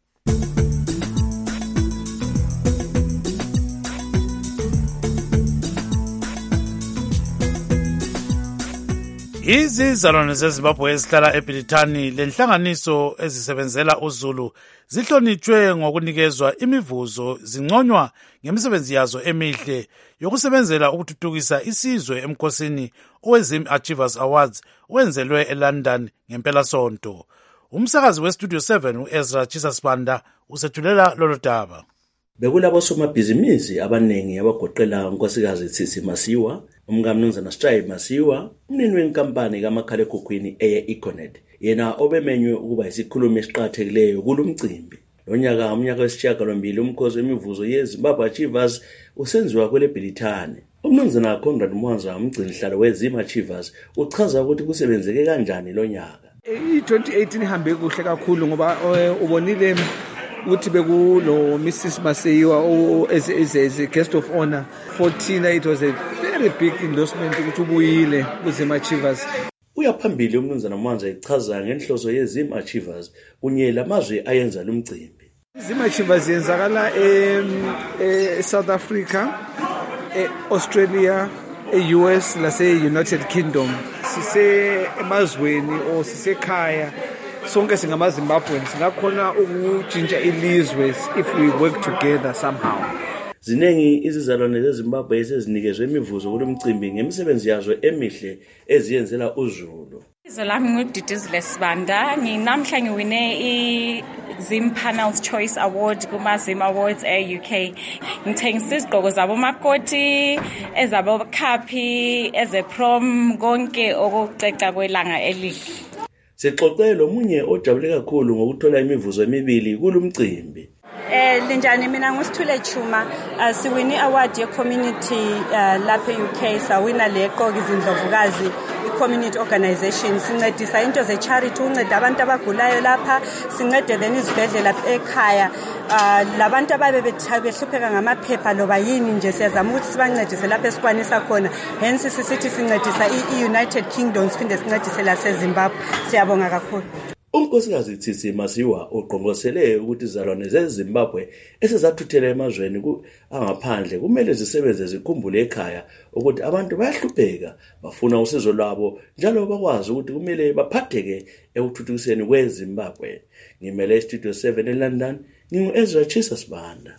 Izizalwane zeZimbabwe ezihlala eBrithani lenhlanganiso ezisebenzela uZulu zihlonitshwe ngokunikezwa imivuzo zinconywa ngemisebenzi yazo emihle yokusebenzela ukuthuthukisa isizwe emkhosini oweZim Achievers Awards wenzelwe eLondon ngempela sonto. Umsakazi weStudio seven uEzra Chisasibanda usethulela lolo daba. Bekulabo somabhizinisi abanengi abagoqela unkosikazi Tsitsi Masiwa, umnumzana Strive Masiwa, umnini wenkampani kamakhalekhukhwini eye Econet, yena obemenywe ukuba isikhulumi esiqathekileyo kulomcimbi. Lonyaka umnyaka wesishiyagalombili umkhosi wemivuzo yeZimbabwe Achievers usenziwa kwele Bhilithane. Umnumzana Conrad Mwanza, umgcinihlalo weZim Achievers, uchaza ukuthi kusebenzeke kanjani lonyaka. I-twenty eighteen ihambe kuhle kakhulu ngoba ubonile ukuthi bekulo Missus Masiwa as, as, as a guest of honor. fourteen it was a very big endorsement ukuthi ubuyile kuZim Achievers. Uyaphambili umnumzana Mwanza ichaza ngenhloso yeZim Achievers kunye lamazwe ayenza lumcimbi. Zim Achievers yenzakala e-South Africa, e-Australia, e-U S lase-United Kingdom. Sise emazweni o sisekhaya sonke singamaZimbabweans singakhona ukujinja ilizwe if we work together somehow. Zinengi izizalwane zeZimbabwe esezinikezwe imivuzo kulomcimbi ngemisebenzi yazo emihle eziyenzela uZulu. Izwe lami nguDidizile Sibanda, nginamhla ngiwine i-Zim Panels Choice Award kuma-Zim Awards e-U K. Ngithengisa izigqoko zabomakoti, ezabokhaphi, ezeprom, konke okuceca kwelanga elihle. Sixoxe lomunye ojabule kakhulu ngokuthola imivuzo emibili kulomcimbi. Eh linjani mina ngusithule Chuma, siwini award ye community lapha e-U K, sawina leqoka izindlovukazi community organization. Sincedisa into ze charity, unceda abantu abagulayo lapha, sincede then izibhedlela ekhaya. Labantu ababe behlupheka ngamaphepha loba yini nje siyazama ukuthi sibancedise lapha esikwanisa khona. Hence sisithi sincedisa i-United Kingdom siphinde sincedise la seZimbabwe. Siyabonga kakhulu. Unkosikazi Tsitsi Masiwa uqongqosele ukuthi izalwane zeZimbabwe esezathuthela emazweni angaphandle kumele zisebenze zikhumbule ekhaya ukuthi abantu bayahlupheka, bafuna usizo lwabo njalo bakwazi ukuthi kumele baphatheke ekuthuthukiseni kweZimbabwe. Ngimele Studio seven eLondon, ngingu-Ezra Chisasibanda.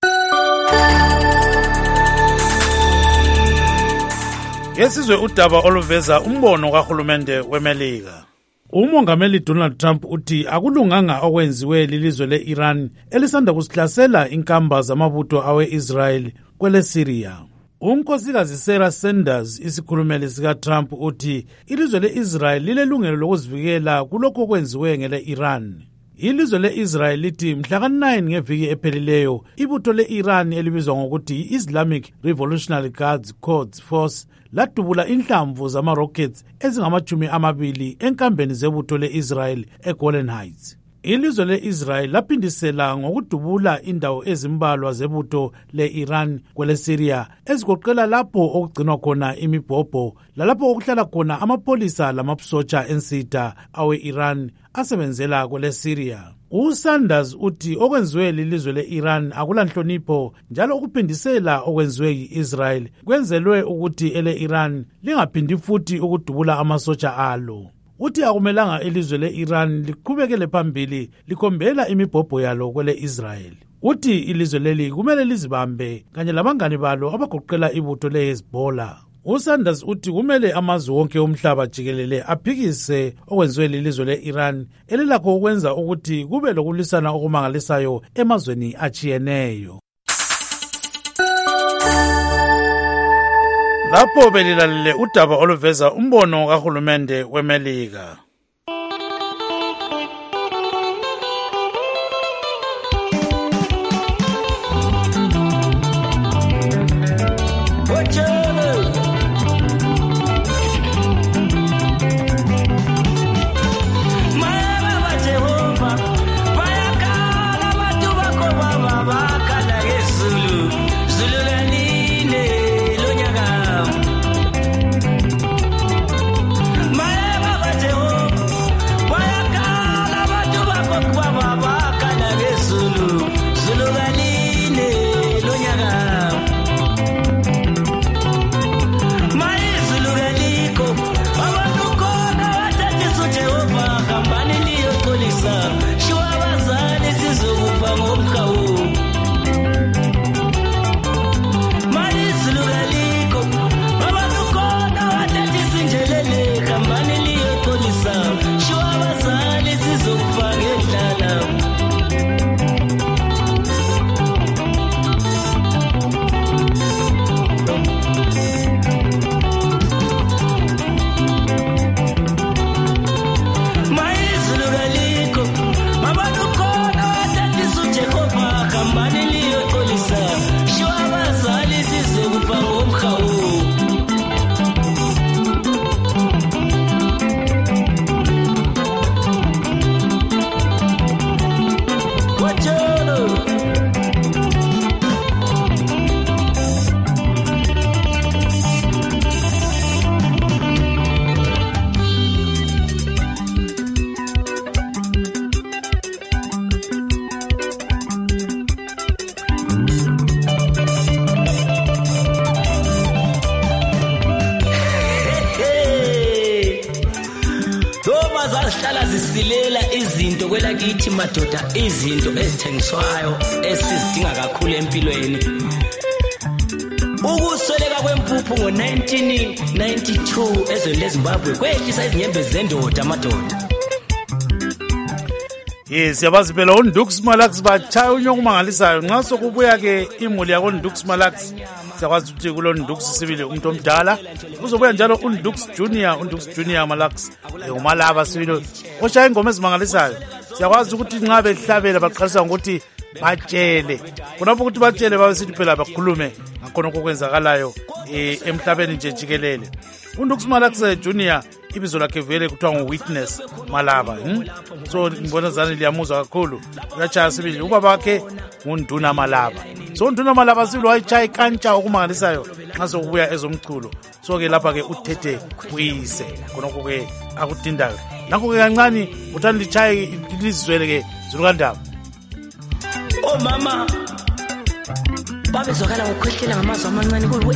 Yesizwe udaba oluveza umbono kahulumende weMelika. Umongameli Donald Trump uthi akulunganga okwenziwe lilizwe le-Iran elisanda kusihlasela inkamba zamabutho awe-Israel kwele Syria. Unkosikazi Sarah Sanders, isikhulumeli sika-Trump, uthi ilizwe le-Israel lilelungelo lokuzivikela kulokho okwenziwe ngele-Iran. Ilizwe le-Israel lithi mhlaka nine ngeviki ephelileyo ibutho le-Iran elibizwa ngokuthi i-Islamic Revolutionary Guards Quds Force ladubula inhlamvu zama-rockets ezingamachumi amabili enkambeni zebutho le-Israel eGolan Heights. Ilizwe le-Israel laphindisela ngokudubula indawo ezimbalwa zebutho le-Iran kwele Syria ezigoqela lapho okugcinwa khona imibhobho lalapho okuhlala khona amapholisa lamasotsha ensitha awe-Iran asebenzela kwele Syria. USanders uthi okwenziwe lilizwe le-Iran akulanhlonipho njalo ukuphindisela okwenziwe yi-Israel kwenzelwe ukuthi ele-Iran lingaphindi futhi ukudubula amasotsha alo. uthi akumelanga ilizwe le-Iran liqhubekele phambili likhombela imibhobho yalo kwele Israel. Uthi ilizwe leli kumele lizibambe kanye labangani balo abagoqela ibutho le-Hezbollah. uSanders uthi kumele amazwe wonke omhlaba jikelele aphikise okwenziwe lilizwe le-Iran elilakho ukwenza ukuthi kube lokulisana okumangalisayo emazweni achiyeneyo. Lapho belilalele udaba oluveza umbono kahulumende weMelika. Izinto kwelakithi madoda izinto ezithengiswayo esizidinga kakhulu empilweni. Ukusweleka kwempuphu ngo nineteen ninety-two ezweni leZimbabwe kwehlisa izinyembezi zendoda madoda. Yes, yabazi phela uNdux Malax bachaya unyoko mangalisayo nxa sokubuya ke imuli yako Ndux Malax. Sakwazi ukuthi kulo Ndux sibili umuntu omdala uzobuya njalo uNdux Junior uNdux Junior Malax umalaba sibili oshaya ingoma ezimangalisayo. Siyakwazi ukuthi nxa behlabela baqalisa ngokuthi batshele kunapho ukuthi batshele babesithi phela bakhulume ngakhona okwenzakalayo emhlabeni nje jikelele. uNdux Malax Junior ibizo lakhe vele kuthiwa nguWitness Malaba. hmm? So ngibona zani liyamuzwa kakhulu uyachaya sibili ubaba wakhe nguNduna Malaba. So uNduna Malaba sibili wayechaya ikantsha okumangalisayo nxa sokubuya ezomculo. So ke lapha ke uthethe uyise khonokho ke akutindayo nakho ke kancane uthanda lichaye lizwele ke Zulukandaba. Oh mama babezwakala ngokukhwehlela ngamazwi amancane kuwe.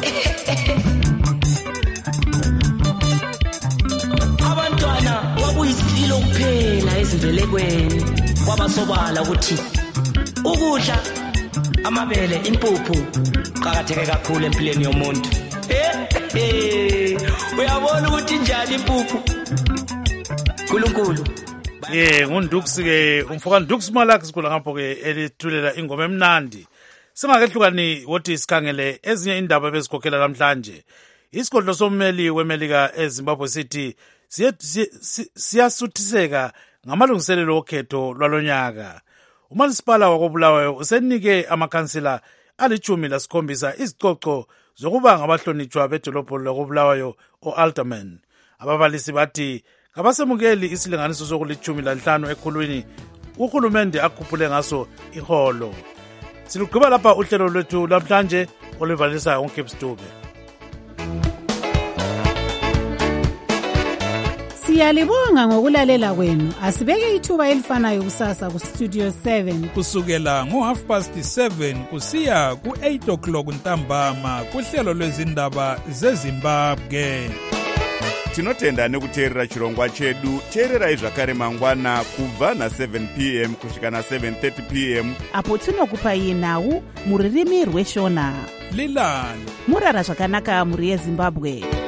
Abantwana kwakuyisilo kuphela ezimbelekweni kwabasobala ukuthi ukudla amabele impuphu qhakatheke kakhulu empilweni yomuntu. Eh uyabona ukuthi njani impuphu uNkulunkulu. Yeah, nguNdux ke umfoka Ndux Malax kula ngapho ke elithulela ingoma emnandi. Singakehlukani wothi isikhangele ezinye indaba bezikhokhela namhlanje. Isigodlo sommeli weMelika eZimbabwe sithi siyasuthiseka ngamalungiselelo okhetho lwalonyaka. Umasipala wakobulawayo usenike amakhansila alichumi lasikhombisa izicoco zokuba ngabahlonitshwa bedolobho lakobulawayo o-Alderman. Ababalisi bathi kabasemukeli isilinganiso sokulichumi lanhlanu ekhulwini uhulumende akhuphule ngaso iholo. Silugqiba lapha uhlelo lwethu namhlanje olivalisayo uCape Stube. Siyalibonga ngokulalela kwenu. Asibeke ithuba elifanayo kusasa ku Studio seven kusukela ngo half past seven kusiya ku eight o'clock ntambama kuhlelo lwezindaba zeZimbabwe. tinotenda nekuteerera chirongwa chedu. Teererai zvakare mangwana kubva na seven p m kusvika na seven thirty p m apo tinokupai nhau muririmi rweshona. Lilani murara zvakanaka muri yeZimbabwe.